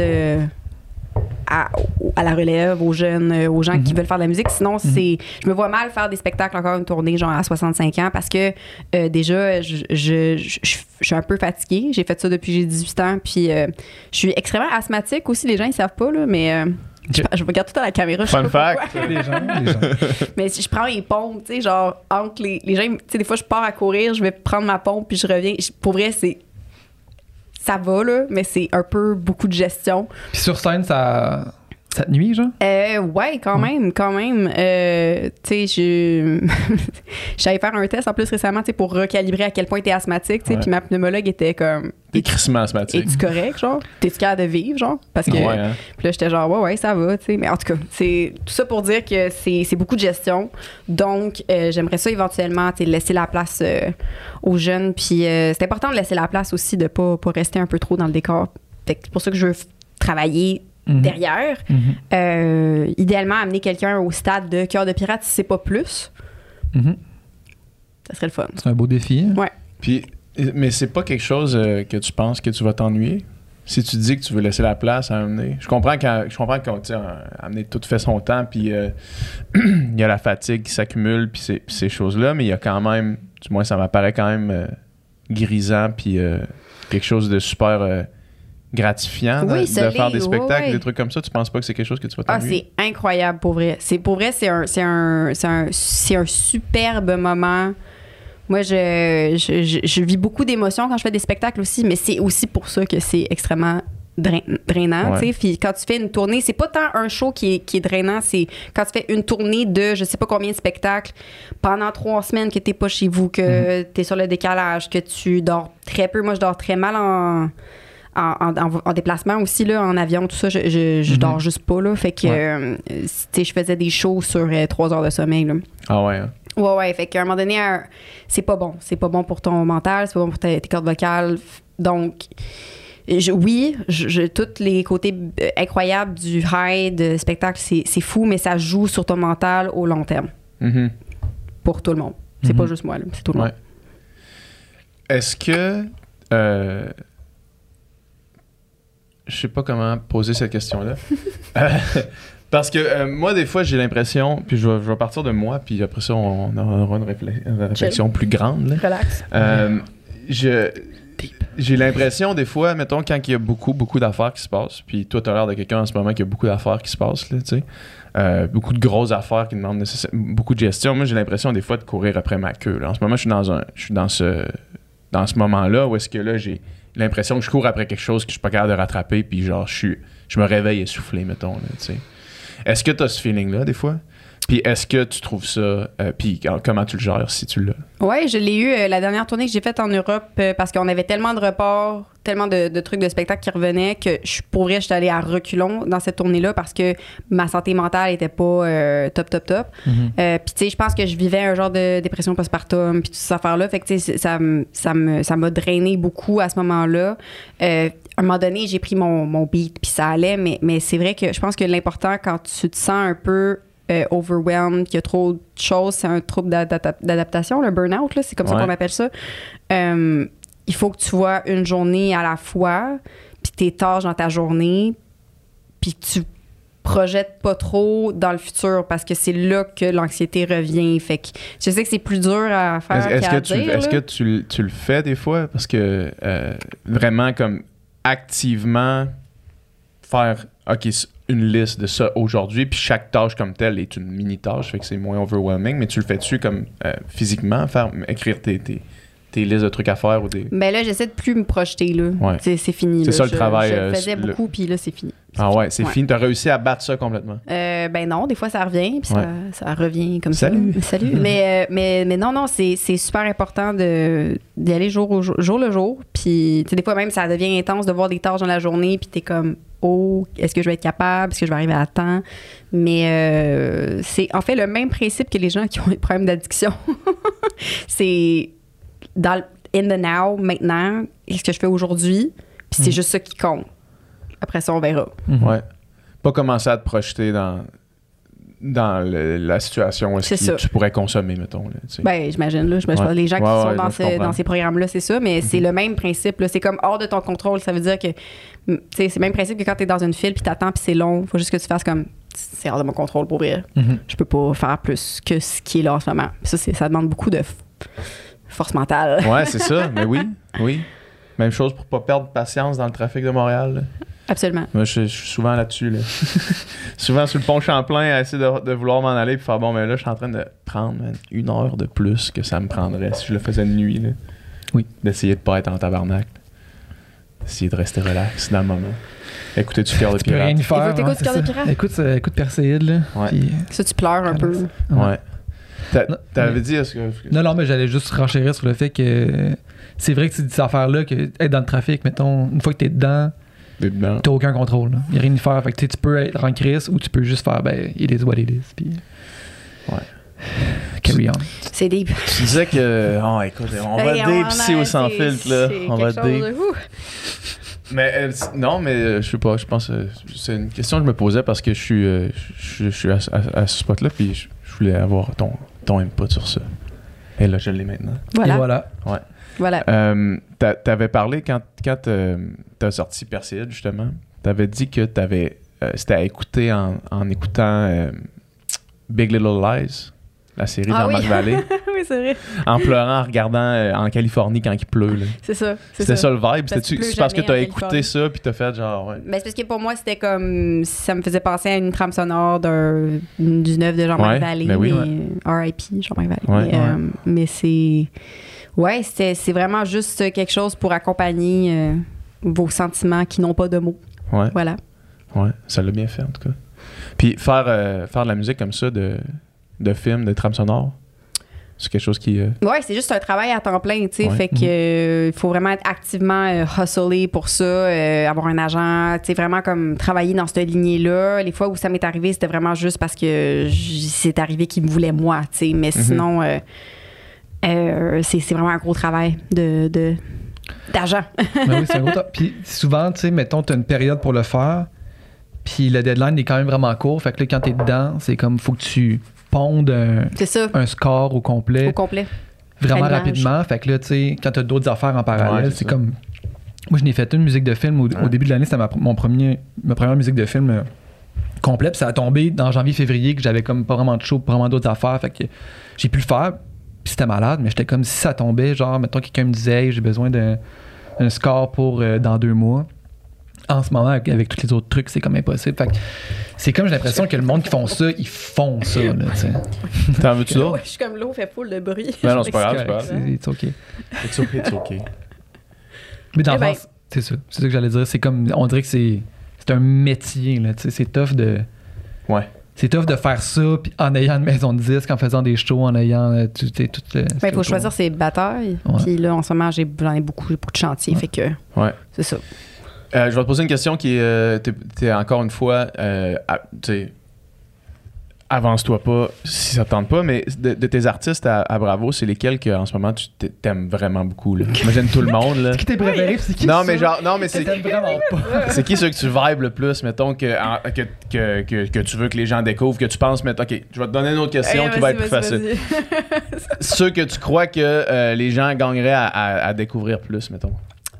à la relève, aux jeunes, aux gens qui veulent faire de la musique. Sinon, je me vois mal faire des spectacles, encore une tournée, genre à 65 ans, parce que déjà, je suis un peu fatiguée. J'ai fait ça depuis que j'ai 18 ans, puis je suis extrêmement asthmatique aussi. Les gens, ils savent pas, là, mais... Je regarde tout à la caméra. Fun fact. Les gens. Mais si je prends les pompes, tu sais, genre, entre les gens, tu sais, des fois, je pars à courir, je vais prendre ma pompe, puis je reviens. Pour vrai, ça va, là, mais c'est un peu beaucoup de gestion. Puis sur scène, ça te nuit, genre? Ouais, quand même. Tu sais, je suis allée faire un test en plus récemment, tu sais, pour recalibrer à quel point t'es asthmatique, tu sais, puis ma pneumologue était comme... T'es crissement asthmatique. Es-tu correct, genre? T'es-tu capable de vivre, genre? Parce que... Puis là, j'étais genre, ouais, ça va, tu sais. Mais en tout cas, c'est tout ça pour dire que c'est beaucoup de gestion. Donc, j'aimerais ça éventuellement, tu sais, laisser la place aux jeunes. Puis c'est important de laisser la place aussi, de pas rester un peu trop dans le décor. Fait que c'est pour ça que je veux travailler derrière. Idéalement, amener quelqu'un au stade de cœur de pirate, si c'est pas plus. Ça serait le fun. C'est un beau défi. Ouais. Puis, mais c'est pas quelque chose que tu penses que tu vas t'ennuyer? Si tu dis que tu veux laisser la place à amener. Je comprends qu'on amener tout fait son temps, puis il y a la fatigue qui s'accumule, puis ces choses-là, mais il y a quand même, du moins ça m'apparaît quand même grisant, puis quelque chose de super gratifiant de faire des spectacles, des trucs comme ça. Tu penses pas que c'est quelque chose que tu vas t'ennuyer? C'est incroyable pour vrai. C'est un superbe moment. Moi, je vis beaucoup d'émotions quand je fais des spectacles aussi, mais c'est aussi pour ça que c'est extrêmement drainant, Ouais. tu sais. Puis quand tu fais une tournée, c'est pas tant un show qui est drainant, c'est quand tu fais une tournée de je sais pas combien de spectacles pendant 3 semaines que t'es pas chez vous, que t'es sur le décalage, que tu dors très peu. Moi, je dors très mal en déplacement aussi, là, en avion, tout ça. Je dors juste pas, là. Fait que, tu sais, je faisais des shows sur 3 heures de sommeil, là. Ah ouais. Hein? Ouais. Fait qu'à un moment donné, c'est pas bon. C'est pas bon pour ton mental, c'est pas bon pour tes cordes vocales. Donc, tous les côtés incroyables du high de spectacle, c'est fou, mais ça joue sur ton mental au long terme. Mm-hmm. Pour tout le monde. C'est pas juste moi, là, c'est tout le monde. Est-ce que... je sais pas comment poser cette question-là. Parce que moi, des fois, j'ai l'impression... Puis je vais partir de moi, puis après ça, on aura une réflexion plus grande. Là. Relax. J'ai l'impression, des fois, mettons, quand il y a beaucoup d'affaires qui se passent, puis toi, t'as l'air de quelqu'un en ce moment qui a beaucoup d'affaires qui se passent, là, tu sais. Beaucoup de grosses affaires qui demandent beaucoup de gestion. Moi, j'ai l'impression, des fois, de courir après ma queue. Là. En ce moment, je suis dans ce moment-là où est-ce que là, j'ai l'impression que je cours après quelque chose que je suis pas capable de rattraper, puis genre, je me réveille essoufflé, mettons, là, tu sais. Est-ce que t'as ce feeling-là, des fois? Puis est-ce que tu trouves ça... puis comment tu le gères, si tu l'as? Oui, je l'ai eu la dernière tournée que j'ai faite en Europe parce qu'on avait tellement de reports, tellement de trucs de spectacle qui revenaient que pour vrai, j'étais allée à reculons dans cette tournée-là parce que ma santé mentale était pas top. Puis tu sais, je pense que je vivais un genre de dépression postpartum puis toutes ces affaires-là. Fait que tu sais, ça m'a drainé beaucoup à ce moment-là. À un moment donné, j'ai pris mon beat puis ça allait, mais c'est vrai que je pense que l'important quand tu te sens un peu... overwhelmed, qu'il y a trop de choses, c'est un trouble d'adaptation, le burn-out, là, c'est comme ça qu'on appelle ça. Il faut que tu vois une journée à la fois, puis tes tâches dans ta journée, puis que tu projettes pas trop dans le futur parce que c'est là que l'anxiété revient. Fait que je sais que c'est plus dur à faire qu'à dire. Est-ce que tu le fais des fois? Parce que vraiment comme activement faire OK, une liste de ça aujourd'hui, puis chaque tâche comme telle est une mini-tâche, fait que c'est moins overwhelming, mais tu le fais-tu comme physiquement, écrire tes listes de trucs à faire ou des... Ben là, j'essaie de plus me projeter, là. Ouais. C'est fini. C'est là. ça le travail. Je le faisais beaucoup, puis là, c'est fini. C'est fini. T'as réussi à battre ça complètement? Ben non, des fois, ça revient, puis ça revient comme Salut. ça. Salut. mais non, c'est super important d'y aller jour le jour. Puis, tu sais, des fois, même, ça devient intense de voir des tâches dans la journée, puis t'es comme... Oh, est-ce que je vais être capable? Est-ce que je vais arriver à temps? Mais c'est en fait le même principe que les gens qui ont des problèmes d'addiction. C'est in the now, maintenant, qu'est-ce que je fais aujourd'hui? Puis c'est juste ça qui compte. Après ça, on verra. Ouais. Pas commencer à te projeter dans la situation où tu pourrais consommer, mettons. Là, tu sais. Ben, j'imagine. Là, les gens qui sont dans ces programmes-là, c'est ça, mais c'est le même principe. Là. C'est comme hors de ton contrôle. Ça veut dire que c'est le même principe que quand tu es dans une file puis t'attends puis c'est long. Il faut juste que tu fasses comme c'est hors de mon contrôle pour vrai. Je peux pas faire plus que ce qui est là en ce moment. Ça demande beaucoup de force mentale. Ouais, c'est ça. Mais oui. Même chose pour pas perdre patience dans le trafic de Montréal. Là. Absolument. Moi, je suis souvent là-dessus. Là. Souvent sur le pont Champlain à essayer de vouloir m'en aller puis faire bon, mais là, je suis en train de prendre 1 heure de plus que ça me prendrait si je le faisais de nuit. Là. Oui. D'essayer de pas être en tabarnak. D'essayer de rester relax dans le moment. Écoutez du Cœur de Tu peux rien Pirate. y faire. Il faut t'écouter du Cœur de Pirate. Écoute Perséide, là. Ouais. Puis, ça, tu pleures un peu. Ouais. T'avais dit... Non, mais j'allais juste renchérir sur le fait que c'est vrai que c'est des affaires-là, que être dans le trafic, mettons, une fois que t'es dedans, t'as aucun contrôle. Il n'y a rien à faire. Fait que tu peux être en crise ou tu peux juste faire, ben, it is what it is. Puis... Ouais. Carry on. C'est deep. Tu disais que... Oh, écoute, on va deep ici au sans filtre, là. On va deep. Mais non, mais je sais pas. Je pense que c'est une question que je me posais parce que je suis à ce spot-là, puis je voulais avoir ton input sur ça. Et là, je l'ai maintenant. Et voilà. Ouais. Voilà. T'avais parlé quand t'as sorti Perséide, justement. T'avais dit que c'était à écouter en écoutant Big Little Lies, la série Jean-Marc Vallée. Oui, c'est vrai. En pleurant, en regardant en Californie quand il pleut. Là. C'est ça. C'était ça le vibe. C'est parce que t'as écouté Californie. ça puis t'as fait genre... Ouais. Mais c'est parce que pour moi, c'était comme... Ça me faisait penser à une trame sonore du neuf de Jean-Marc Vallée. Ben oui. R.I.P. Jean-Marc Vallée. Ouais. Mais c'est... Ouais, c'est vraiment juste quelque chose pour accompagner vos sentiments qui n'ont pas de mots. Ouais. Voilà. Ouais, ça l'a bien fait, en tout cas. Puis faire de la musique comme ça, de films, de trames sonores, c'est quelque chose qui... Ouais, c'est juste un travail à temps plein, tu sais. Ouais. Fait que il faut vraiment être activement hustler pour ça, avoir un agent, tu sais, vraiment comme travailler dans cette lignée-là. Les fois où ça m'est arrivé, c'était vraiment juste parce que c'est arrivé qu'il me voulait moi, tu sais. Mais sinon, c'est vraiment un gros travail d'agent. Ben oui, c'est un gros Puis souvent, tu sais, mettons, t'as une période pour le faire, puis le deadline est quand même vraiment court. Fait que là, quand t'es dedans, c'est comme, faut que tu pondes C'est ça, un score au complet. au complet. Vraiment À l'image. rapidement. Fait que là, tu sais, quand t'as d'autres affaires en parallèle, Ouais, c'est c'est ça. comme... Moi, je n'ai fait une musique de film au début de l'année. C'était ma première musique de film complète. Puis ça a tombé dans janvier-février que j'avais comme pas vraiment de show, pas vraiment d'autres affaires. Fait que j'ai pu le faire. Puis c'était malade, mais j'étais comme si ça tombait. Genre, mettons, quelqu'un me disait hey, j'ai besoin d'un score pour dans 2 mois. En ce moment, avec tous les autres trucs, c'est comme impossible. Fait que c'est comme j'ai l'impression que le monde qui font ça, ils font ça. Là, tu sais. T'en veux-tu d'autres? Ouais, je suis comme l'eau fait full de bruit. Ben non, c'est pas grave, c'est pas grave. C'est OK. It's okay, it's okay. Mais dans Eh le ben. sens, c'est ça. C'est ça que j'allais dire. C'est comme, on dirait que c'est un métier. Là, tu sais, c'est tough de... Ouais. C'est tough de faire ça puis en ayant une maison de disques, en faisant des shows, en ayant tout Il faut choisir ses batailles. Ouais. Puis là, en ce moment, j'en ai beaucoup de chantiers. Fait que Ouais. c'est ça. Je vais te poser une question qui est... t'es encore une fois... tu sais... Avance-toi pas si ça te tente pas, mais de tes artistes à Bravo, c'est lesquels que en ce moment tu t'aimes vraiment beaucoup là? Imagine tout le monde là. C'est qui tes préférés? C'est qui Non ça? mais genre non mais c'est T'aimes vraiment pas. c'est qui ceux que tu vibes le plus mettons que tu veux que les gens découvrent, que tu penses mettre OK, je vais te donner une autre question qui va être plus facile. Ceux que tu crois que les gens gagneraient à découvrir plus mettons.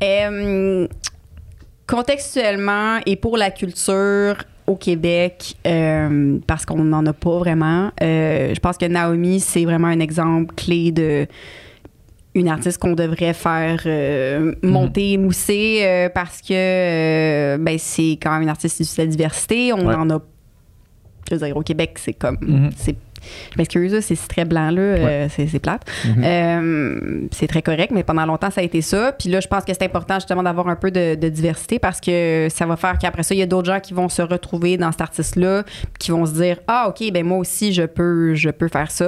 Contextuellement et pour la culture au Québec, parce qu'on n'en a pas vraiment, je pense que Naomi, c'est vraiment un exemple clé de une artiste qu'on devrait faire monter, mousser, parce que ben, c'est quand même une artiste issue de la diversité. On en a, je veux dire, au Québec, c'est comme... Je m'excuse, là, c'est très blanc, là, c'est plate. C'est très correct, mais pendant longtemps, ça a été ça. Puis là, je pense que c'est important justement d'avoir un peu de diversité parce que ça va faire qu'après ça, il y a d'autres gens qui vont se retrouver dans cet artiste-là, qui vont se dire « Ah, OK, ben moi aussi, je peux faire ça. »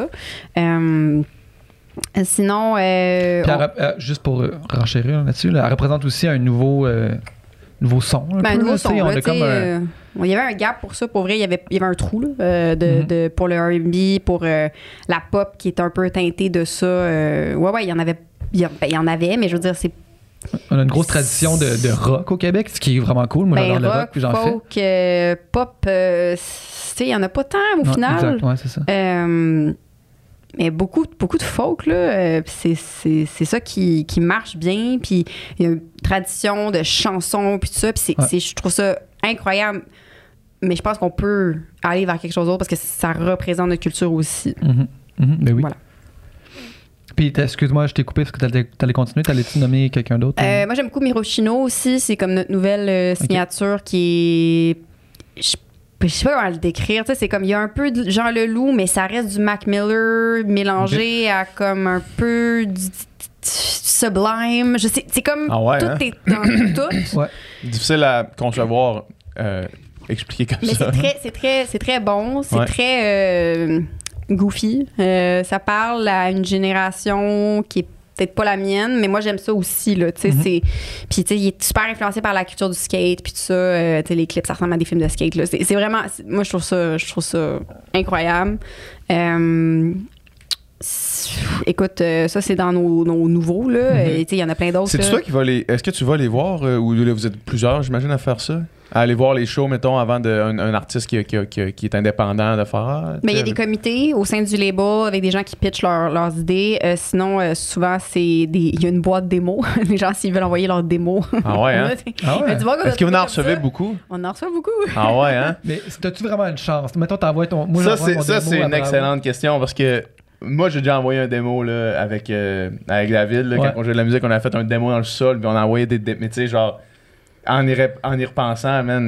Sinon... juste pour renchérir là-dessus, là, elle représente aussi un nouveau son. Un nouveau son. On Là, a comme il y avait un gap pour ça, pour vrai. Il y avait un trou là, pour le R&B, pour la pop qui est un peu teintée de ça. Ouais, il y en avait. Il y en avait, mais je veux dire, c'est. On a une grosse tradition de rock au Québec, ce qui est vraiment cool. Moi, j'adore le rock, puis j'en folk, fais. Pop, tu sais, il n'y en a pas tant au final. Exact, ouais, c'est ça. Mais beaucoup de folk, là, c'est ça qui marche bien. Puis il y a une tradition de chansons, puis tout ça. Puis je trouve ça incroyable. Mais je pense qu'on peut aller vers quelque chose d'autre parce que ça représente notre culture aussi. Ben oui. Voilà. Puis, excuse-moi, je t'ai coupé parce que t'allais continuer. T'allais-tu nommer quelqu'un d'autre? Moi, j'aime beaucoup Mirochino aussi. C'est comme notre nouvelle signature qui est... Je sais pas comment le décrire. C'est comme, il y a un peu de Jean Leloup, mais ça reste du Mac Miller mélangé à comme un peu du Sublime. Je sais, c'est comme tout est dans tout. Ouais. Difficile à concevoir, expliquer comme Mais ça. c'est très bon. C'est très goofy. Ça parle à une génération qui est peut-être pas la mienne, mais moi j'aime ça aussi là, tu sais puis tu sais il est super influencé par la culture du skate puis tout ça, tu sais les clips ça ressemble à des films de skate là, c'est vraiment moi je trouve ça incroyable. Écoute, ça c'est dans nos nouveaux là, tu sais il y en a plein d'autres. C'est toi qui vas est-ce que tu vas les voir ou là, vous êtes plusieurs, j'imagine, à faire ça? À aller voir les shows, mettons, avant un artiste qui est indépendant de faire. Mais il y a des comités au sein du label avec des gens qui pitchent leurs idées. Sinon, souvent, il y a une boîte démo. Les gens, s'ils veulent envoyer leurs démos. Ah ouais, hein? Est-ce que vous en recevez beaucoup? On en reçoit beaucoup. Ah ouais, hein? Mais as-tu vraiment une chance? Mettons, t'envoies ton. Moi, ça, c'est une excellente question parce que moi, j'ai déjà envoyé un démo là, avec David. Là, quand on jouait de la musique, on a fait un démo dans le sol, puis on a envoyé des. Mais tu sais, genre. En y repensant, man,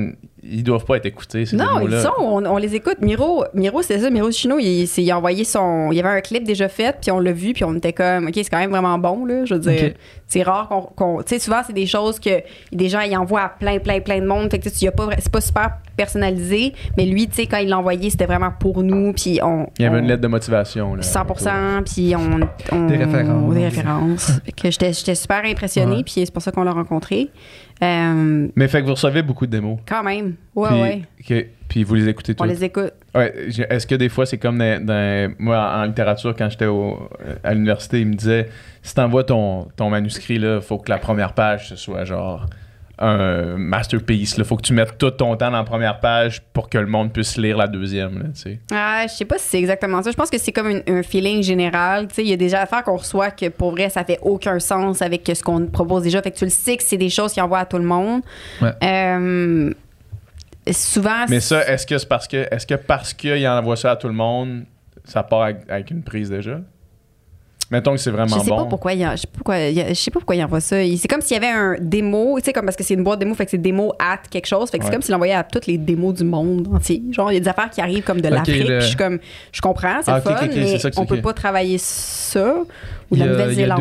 ils doivent pas être écoutés, ces Non, démos-là. ils sont, on les écoute. Miro, c'est ça, Miro Chino, il a envoyé il y avait un clip déjà fait, puis on l'a vu, puis on était comme, OK, c'est quand même vraiment bon, là. Je veux dire, Ok. c'est rare qu'on tu sais, souvent, c'est des choses que des gens, ils envoient à plein de monde. Fait que c'est pas super personnalisé, mais lui, tu sais, quand il l'a envoyé, c'était vraiment pour nous, puis Il y avait une lettre de motivation. Là, 100%, puis on Des références. Des références. Fait que j'étais super impressionnée, Ouais. puis c'est pour ça qu'on l'a rencontré. Mais fait que vous recevez beaucoup de démos. Quand même. Ouais, Puis, ouais. OK. Puis vous les écoutez On toutes. les écoute. Ouais, est-ce que des fois, c'est comme moi, en littérature, quand j'étais à l'université, ils me disaient, si t'envoies ton manuscrit, il faut que la première page, ce soit genre un masterpiece. Il faut que tu mettes tout ton temps dans la première page pour que le monde puisse lire la deuxième. Là, tu sais. Je sais pas si c'est exactement ça. Je pense que c'est comme un feeling général. Tu sais, il y a des affaires qu'on reçoit que pour vrai, ça fait aucun sens avec ce qu'on propose déjà. Fait que tu le sais que c'est des choses qu'ils envoient à tout le monde. Ouais. Souvent. Mais ça, est-ce que parce qu'il envoie ça à tout le monde, ça part avec une prise déjà? Mettons que c'est vraiment Je sais bon. pas pourquoi je sais pas pourquoi il envoie ça. C'est comme s'il y avait un démo, tu sais, comme parce que c'est une boîte démo, fait que c'est démo at quelque chose. Fait que c'est comme s'il envoyait à toutes les démos du monde entier. Genre, il y a des affaires qui arrivent comme de l'Afrique. Puis je suis comme, je comprends, c'est fun, mais c'est ça que on peut c'est. pas travailler ça. Ou Il la y a Nouvelle-Zélande.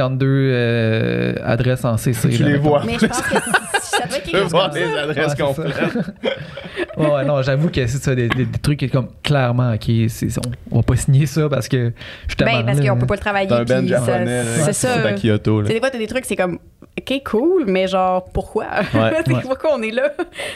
252 adresses en CC. Tu là, les mettons. vois. Mais je pense que ça doit être Tu quelque peux chose voir comme les ça. adresses Ouais, c'est complètes. Ouais, non, j'avoue que c'est ça, des trucs qui est comme clairement, OK, on va pas signer ça parce que justement. Ben, parce qu'on peut pas le travailler. T'as un band puis japonais, là, c'est ça. à Kyoto. Tu sais, des fois, t'as des trucs, c'est comme, OK, cool, mais genre, pourquoi? Ouais. Tu sais, pourquoi on est là?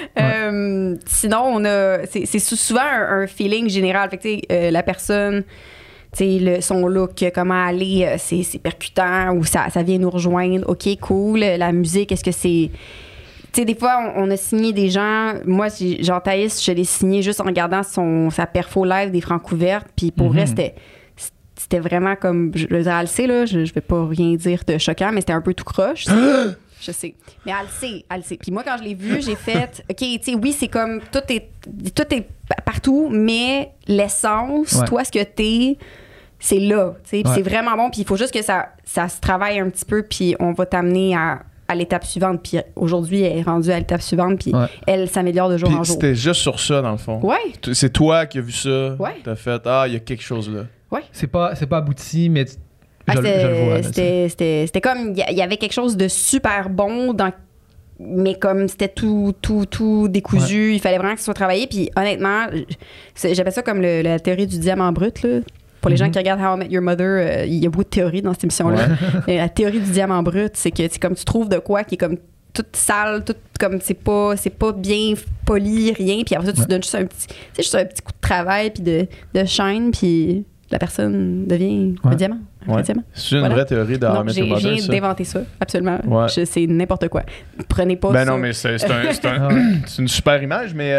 Sinon, c'est souvent un feeling général. Fait que, tu sais, la personne, tu sais, son look, comment aller, c'est percutant ou ça vient nous rejoindre. OK, cool. La musique, est-ce que c'est. Tu sais, des fois, on a signé des gens. Moi, Jean Thaïs, je l'ai signé juste en regardant sa perfo live des Francs ouvertes. Puis pour vrai, c'était vraiment comme. Je veux dire, elle le sait, là. Je vais pas rien dire de choquant, mais c'était un peu tout croche. Je sais. Mais elle le sait. Puis moi, quand je l'ai vu, j'ai fait. OK, tu sais, oui, c'est comme. Tout est partout, mais l'essence, toi, ce que t'es. C'est là, tu sais, puis c'est vraiment bon, puis il faut juste que ça se travaille un petit peu, puis on va t'amener à l'étape suivante. Puis aujourd'hui, elle est rendue à l'étape suivante, puis elle s'améliore de jour en Puis jour. c'était juste sur ça, dans le fond. Ouais. C'est toi qui as vu ça. Ouais. T'as fait, il y a quelque chose là. Ouais. C'est pas abouti, mais je le vois. Là, c'était comme, il y avait quelque chose de super bon mais comme c'était tout décousu, il fallait vraiment que ce soit travaillé. Puis honnêtement, j'appelle ça comme la théorie du diamant brut, là. Pour les gens qui regardent How I Met Your Mother, il y a beaucoup de théories dans cette émission-là. La théorie du diamant brut, c'est que c'est comme tu trouves de quoi qui est comme toute sale, tout comme c'est pas bien poli, rien. Puis après ça, tu donnes juste un petit coup de travail puis de shine, puis la personne devient un diamant. Ouais. C'est une vraie théorie de How I Met Your Mother, j'ai ça? d'inventer ça, absolument. Ouais. C'est n'importe quoi. Prenez pas ça. Ben non, mais c'est une super image, mais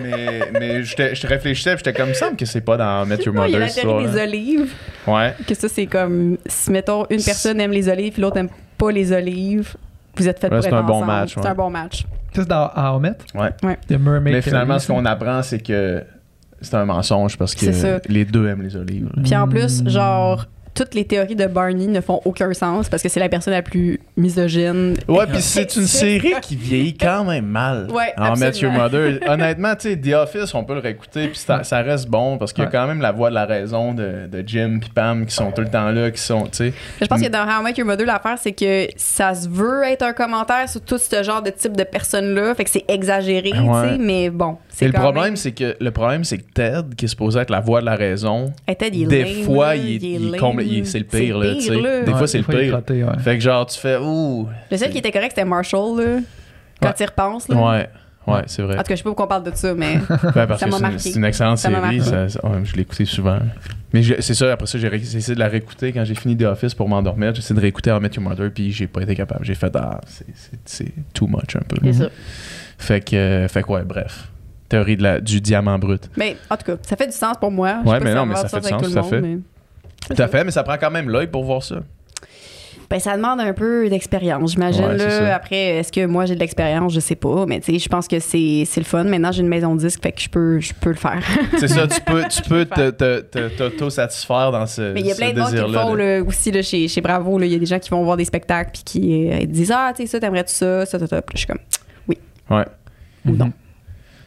je réfléchissais, puis j'étais comme, il me semble que c'est pas dans Met Your Il y a Mother. la théorie des olives. Ouais. Que ça, c'est comme, si, mettons, une personne aime les olives, puis l'autre aime pas les olives, vous êtes fait pour c'est être un bon ensemble. match, C'est un bon match. Ça, c'est dans How I Met? Ouais. The Mermaid. Mais finalement, Theory, ce qu'on apprend, c'est que c'est un mensonge parce que C'est ça. les deux aiment les olives. Puis en plus, genre, toutes les théories de Barney ne font aucun sens parce que c'est la personne la plus misogyne. Ouais, puis c'est une série qui vieillit quand même mal. Ouais, en Met Your absolument. Mother. Honnêtement, tu sais, The Office, on peut le réécouter, puis ça reste bon parce qu'il y a quand même la voix de la raison de Jim puis Pam qui sont tout le temps là, qui sont, tu sais. Je pense que dans How I Met Your Mother, l'affaire, c'est que ça se veut être un commentaire sur tout ce genre de type de personnes-là. Fait que c'est exagéré, tu sais, mais bon. Et le quand problème, même... c'est que Ted, qui est supposé être la voix de la raison, Ted, il est des lame, fois, là, c'est le pire, là, tu sais. là. Des fois, c'est le il est pire. crotté, ouais. Fait que genre, tu fais, ouh. Le seul qui était correct, c'était Marshall, là. Quand tu y repenses, là. Ouais, c'est vrai. En tout cas, je sais pas pourquoi on parle de ça, mais Parce ça que m'a c'est marqué. c'est une excellente Ça m'a série. marqué. Je l'ai écouté souvent. Mais c'est ça, après ça, j'ai essayé de la réécouter quand j'ai fini The Office pour m'endormir. J'ai essayé de réécouter How I Met Your Mother, puis j'ai pas été capable. J'ai fait, c'est too much un peu. c'est ça. Fait que ouais, bref. Théorie du diamant brut. Mais en tout cas, ça fait du sens pour moi. Je sais Ouais, pas mais si non, va mais ça avoir fait du avec sens, tout le tout à fait. monde, mais- Tout à fait, mais ça prend quand même l'œil pour voir ça. Ben, ça demande un peu d'expérience, j'imagine. Ouais, c'est ça. Là. Après, est-ce que moi j'ai de l'expérience? Je sais pas. Mais tu sais, je pense que c'est le fun. Maintenant, j'ai une maison de disque, fait que je peux le faire. C'est ça, tu peux t'auto-satisfaire dans ce Mais il y a plein de gens qui le désir-là, font là. là, aussi là, chez Bravo. Il y a des gens qui vont voir des spectacles puis qui disent tu sais, ça, t'aimerais-tu ça? Puis là, je suis comme, Ouais. ou non.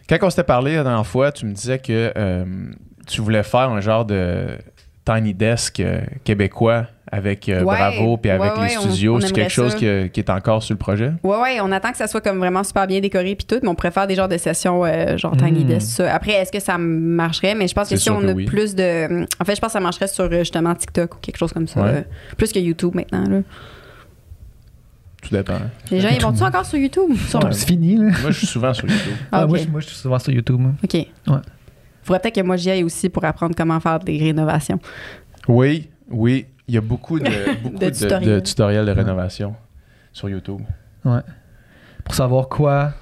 Quand on s'était parlé la dernière fois, tu me disais que tu voulais faire un genre de Tiny Desk québécois avec Bravo puis avec les studios. C'est quelque chose qui est encore sur le projet? Ouais, on attend que ça soit comme vraiment super bien décoré puis tout, mais on préfère des genres de sessions genre Tiny Desk. Ça. Après, est-ce que ça marcherait? Mais je pense que si on a plus de... En fait, je pense que ça marcherait sur justement TikTok ou quelque chose comme ça. Plus que YouTube maintenant. Là. Tout dépend. Les gens, ils vont-tu encore sur YouTube? C'est fini, là. Moi, je suis souvent sur YouTube. Okay. Moi, je suis souvent sur YouTube. OK. Ouais. Faudrait peut-être que moi, j'y aille aussi pour apprendre comment faire des rénovations. Oui. Il y a beaucoup de tutoriels de rénovation sur YouTube. Ouais. Pour savoir quoi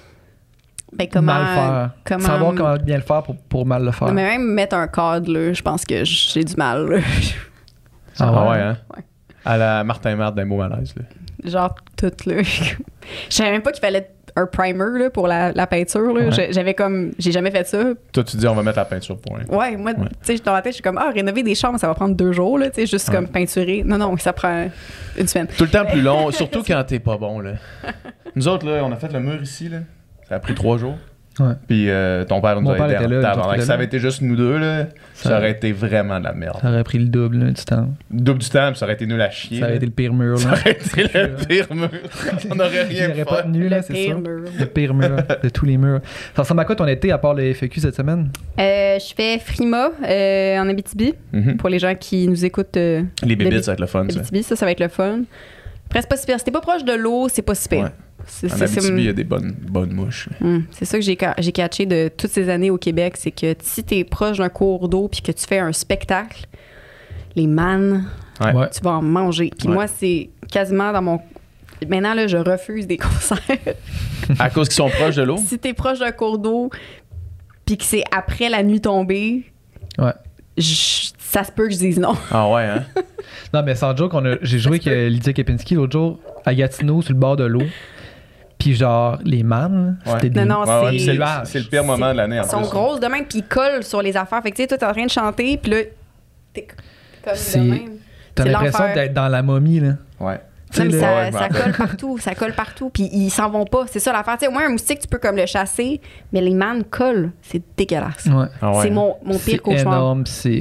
mal faire. Savoir comment bien le faire pour mal le faire. Mais même mettre un cadre, là, je pense que j'ai du mal. Là. Ah ouais, hein? Ouais. À la Martin Marthe d'un mot malaise. Là. Genre tout, là. Je savais même pas qu'il fallait un primer là, pour la peinture. Là. Ouais. J'ai jamais fait ça. Toi, tu dis, on va mettre la peinture point. Ouais, moi, tu sais, dans ma tête, je suis comme, rénover des chambres, ça va prendre 2 jours, là, tu sais, juste comme peinturer. Non, ça prend une semaine. Tout le temps plus long, surtout quand t'es pas bon, là. Nous autres, là, on a fait le mur ici, là. Ça a pris 3 jours. Ouais. Puis ton père nous a aidé en temps. Si ça avait été juste nous deux, là, ça aurait été vraiment de la merde. Ça aurait pris le double là, du temps. Le double du temps, puis ça aurait été nul à chier. Ça aurait été le pire mur. Là. Ça aurait été le pire mur. On n'aurait rien fait. Pas tenu, là, c'est ça. Le pire mur de tous les murs. Ça ressemble à quoi ton été à part le FAQ cette semaine? Je fais Frima en Abitibi. Pour les gens qui nous écoutent. Les bébites, ça va être le fun. Abitibi, ça va être le fun. Après, c'est pas super. Si t'es pas proche de l'eau, c'est pas super. Ouais. En Abitibi, il y a des bonnes mouches. C'est ça que j'ai catché de toutes ces années au Québec, c'est que si t'es proche d'un cours d'eau puis que tu fais un spectacle, les mannes, tu vas en manger. Puis moi, c'est quasiment dans mon... Maintenant, là, je refuse des concerts. À cause qu'ils sont proches de l'eau? Si t'es proche d'un cours d'eau puis que c'est après la nuit tombée... Ouais. Ça se peut que je dise non. Ah ouais, hein? Non, mais sans joke, j'ai joué avec Lydia Kepinski l'autre jour à Gatineau sur le bord de l'eau. Puis genre, les mannes, c'était des... Non, c'est le pire moment de l'année. Ils sont grosses de même, puis ils collent sur les affaires. Fait que tu sais, toi, t'es en train de chanter, puis là, t'es comme de même. T'as l'impression d'être dans la momie, là. Ouais. Non, mais ça colle partout, puis ils s'en vont pas. C'est ça l'affaire. Tu sais, au moins, un moustique, tu peux comme le chasser, mais les mannes collent. C'est dégueulasse. Ouais. C'est mon pire cauchemar. C'est énorme,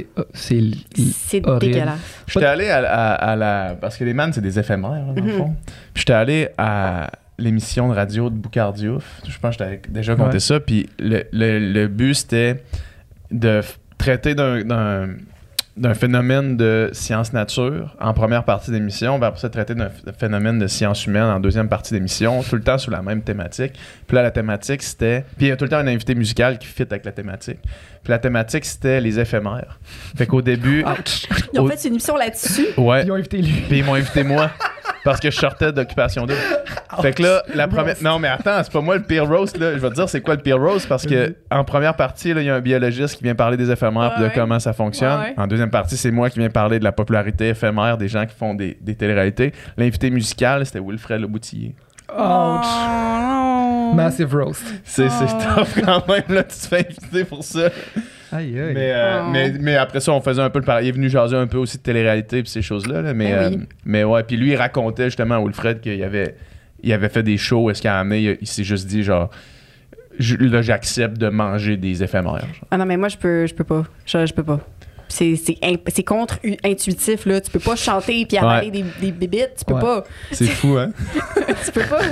c'est dégueulasse. J'étais allé à la... Parce que les mannes, c'est des éphémères, dans le fond. Puis j'étais allé à l'émission de radio de Boucard Diouf. Je pense que je t'avais déjà conté ça. Puis le but, c'était de traiter d'un phénomène de science-nature en première partie d'émission, puis après ça, traiter d'un phénomène de science humaine en deuxième partie d'émission, tout le temps sur la même thématique. Puis là, la thématique, c'était... Puis il y a tout le temps un invité musical qui fit avec la thématique. Puis la thématique, c'était les éphémères. Fait qu'au début... Ils ont fait une émission là-dessus. Ouais. Ils ont invité lui. Puis ils m'ont invité moi. Parce que je sortais d'Occupation Double. Fait que là, la première... Non, mais attends, c'est pas moi le pire roast, là. Je vais te dire c'est quoi le pire roast, parce que en première partie, il y a un biologiste qui vient parler des éphémères puis de comment ça fonctionne. Ouais. En deuxième partie, c'est moi qui viens parler de la popularité éphémère des gens qui font des téléréalités. L'invité musical, c'était Wilfred Leboutillier. Ouch! Massive roast. C'est tough quand même, là, tu te fais inviter pour ça. Aïe, aïe. Mais après ça, on faisait un peu le pareil. Il est venu jaser un peu aussi de télé-réalité et ces choses-là. Là. Mais ouais, puis lui, il racontait justement à Wilfred qu'il avait fait des shows. Est-ce qu'il a amené, il s'est juste dit genre, là, j'accepte de manger des éphémères. Genre. Ah non, mais moi, je peux pas. Je peux pas. C'est contre-intuitif, là. Tu peux pas chanter puis avaler des bébites. Tu peux pas. C'est fou, hein? Tu peux pas.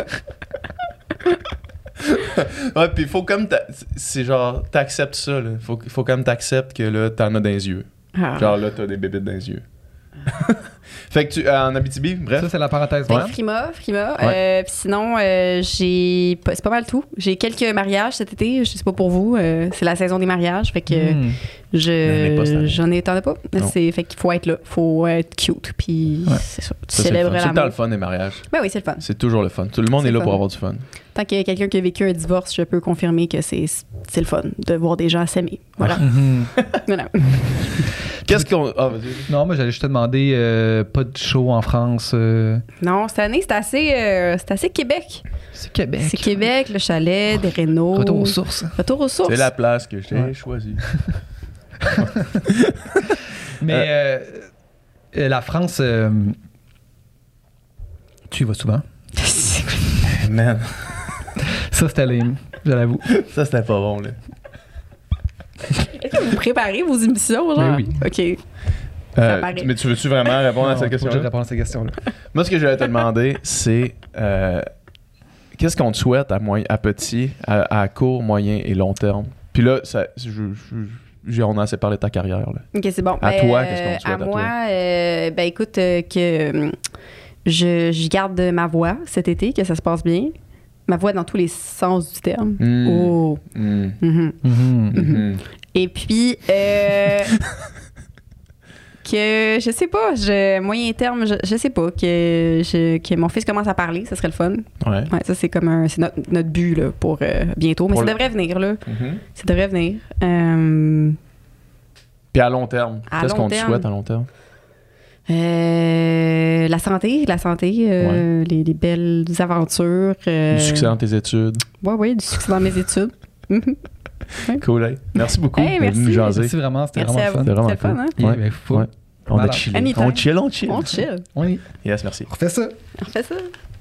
Ouais, puis il faut comme c'est genre t'acceptes ça là. Faut comme t'acceptes que là t'en as dans les yeux. Genre là t'as des bébites dans les yeux. Fait que tu en Abitibi, bref. Ça c'est la parenthèse. Frima. Puis sinon c'est pas mal tout. J'ai quelques mariages cet été, je sais pas pour vous, c'est la saison des mariages, fait que t'en as pas. Fait qu'il faut être là, faut être cute, puis c'est ça. Tu célèbres l'amour. C'est le fun des mariages. Ben oui, c'est le fun. C'est toujours le fun. Tout le monde est là pour avoir du fun. Tant qu'il y a quelqu'un qui a vécu un divorce, je peux confirmer que c'est le fun de voir des gens s'aimer. Voilà. Voilà. Qu'est-ce qu'on... Ah, vas-y. Non, moi, j'allais juste te demander, pas de show en France. Non, cette année, c'est assez Québec. C'est Québec. C'est Québec, le chalet, des rénaux. Retour aux sources. Retour aux sources. C'est la place que j'ai choisie. Mais la France, tu y vas souvent? Man. Ça, c'était lame. Je l'avoue. Ça, c'était pas bon, là. Est-ce que vous préparez vos émissions, genre? Ben oui. OK. Ça paraît. Mais tu veux-tu vraiment répondre à cette Faut que je question-là? réponde à cette question-là. Moi, ce que je voulais te demander, c'est qu'est-ce qu'on te souhaite à petit, à court, moyen et long terme? Puis là, on a assez parlé de ta carrière. Là. OK, c'est bon. À toi, qu'est-ce qu'on te souhaite à à moi, toi? ben écoute, que je garde ma voix cet été, que ça se passe bien. Ma voix dans tous les sens du terme. Mm. Oh. Mm. Mhm. Mhm. Et puis, que je sais pas, moyen terme, je sais pas, que mon fils commence à parler, ça serait le fun. Ouais. Ouais, ça c'est comme c'est notre but là, pour bientôt, mais Pour ça devrait venir là. Mhm. Ça devrait venir. Puis à long terme, À qu'est-ce long qu'on te terme. souhaite à long terme? La santé, Ouais. les belles aventures. Du succès dans tes études. Ouais, du succès dans mes études. Cool, hey. Merci beaucoup Hey, de nous merci. jaser. Merci vraiment, c'était Merci vraiment à vous. fun. C'était vraiment C'était le fun, cool. hein? Ouais. Ben, faut- Ouais. On a Malade. chillé. Anytime. On chill. On chill. Oui. Yes, merci. On refait ça. On fait ça.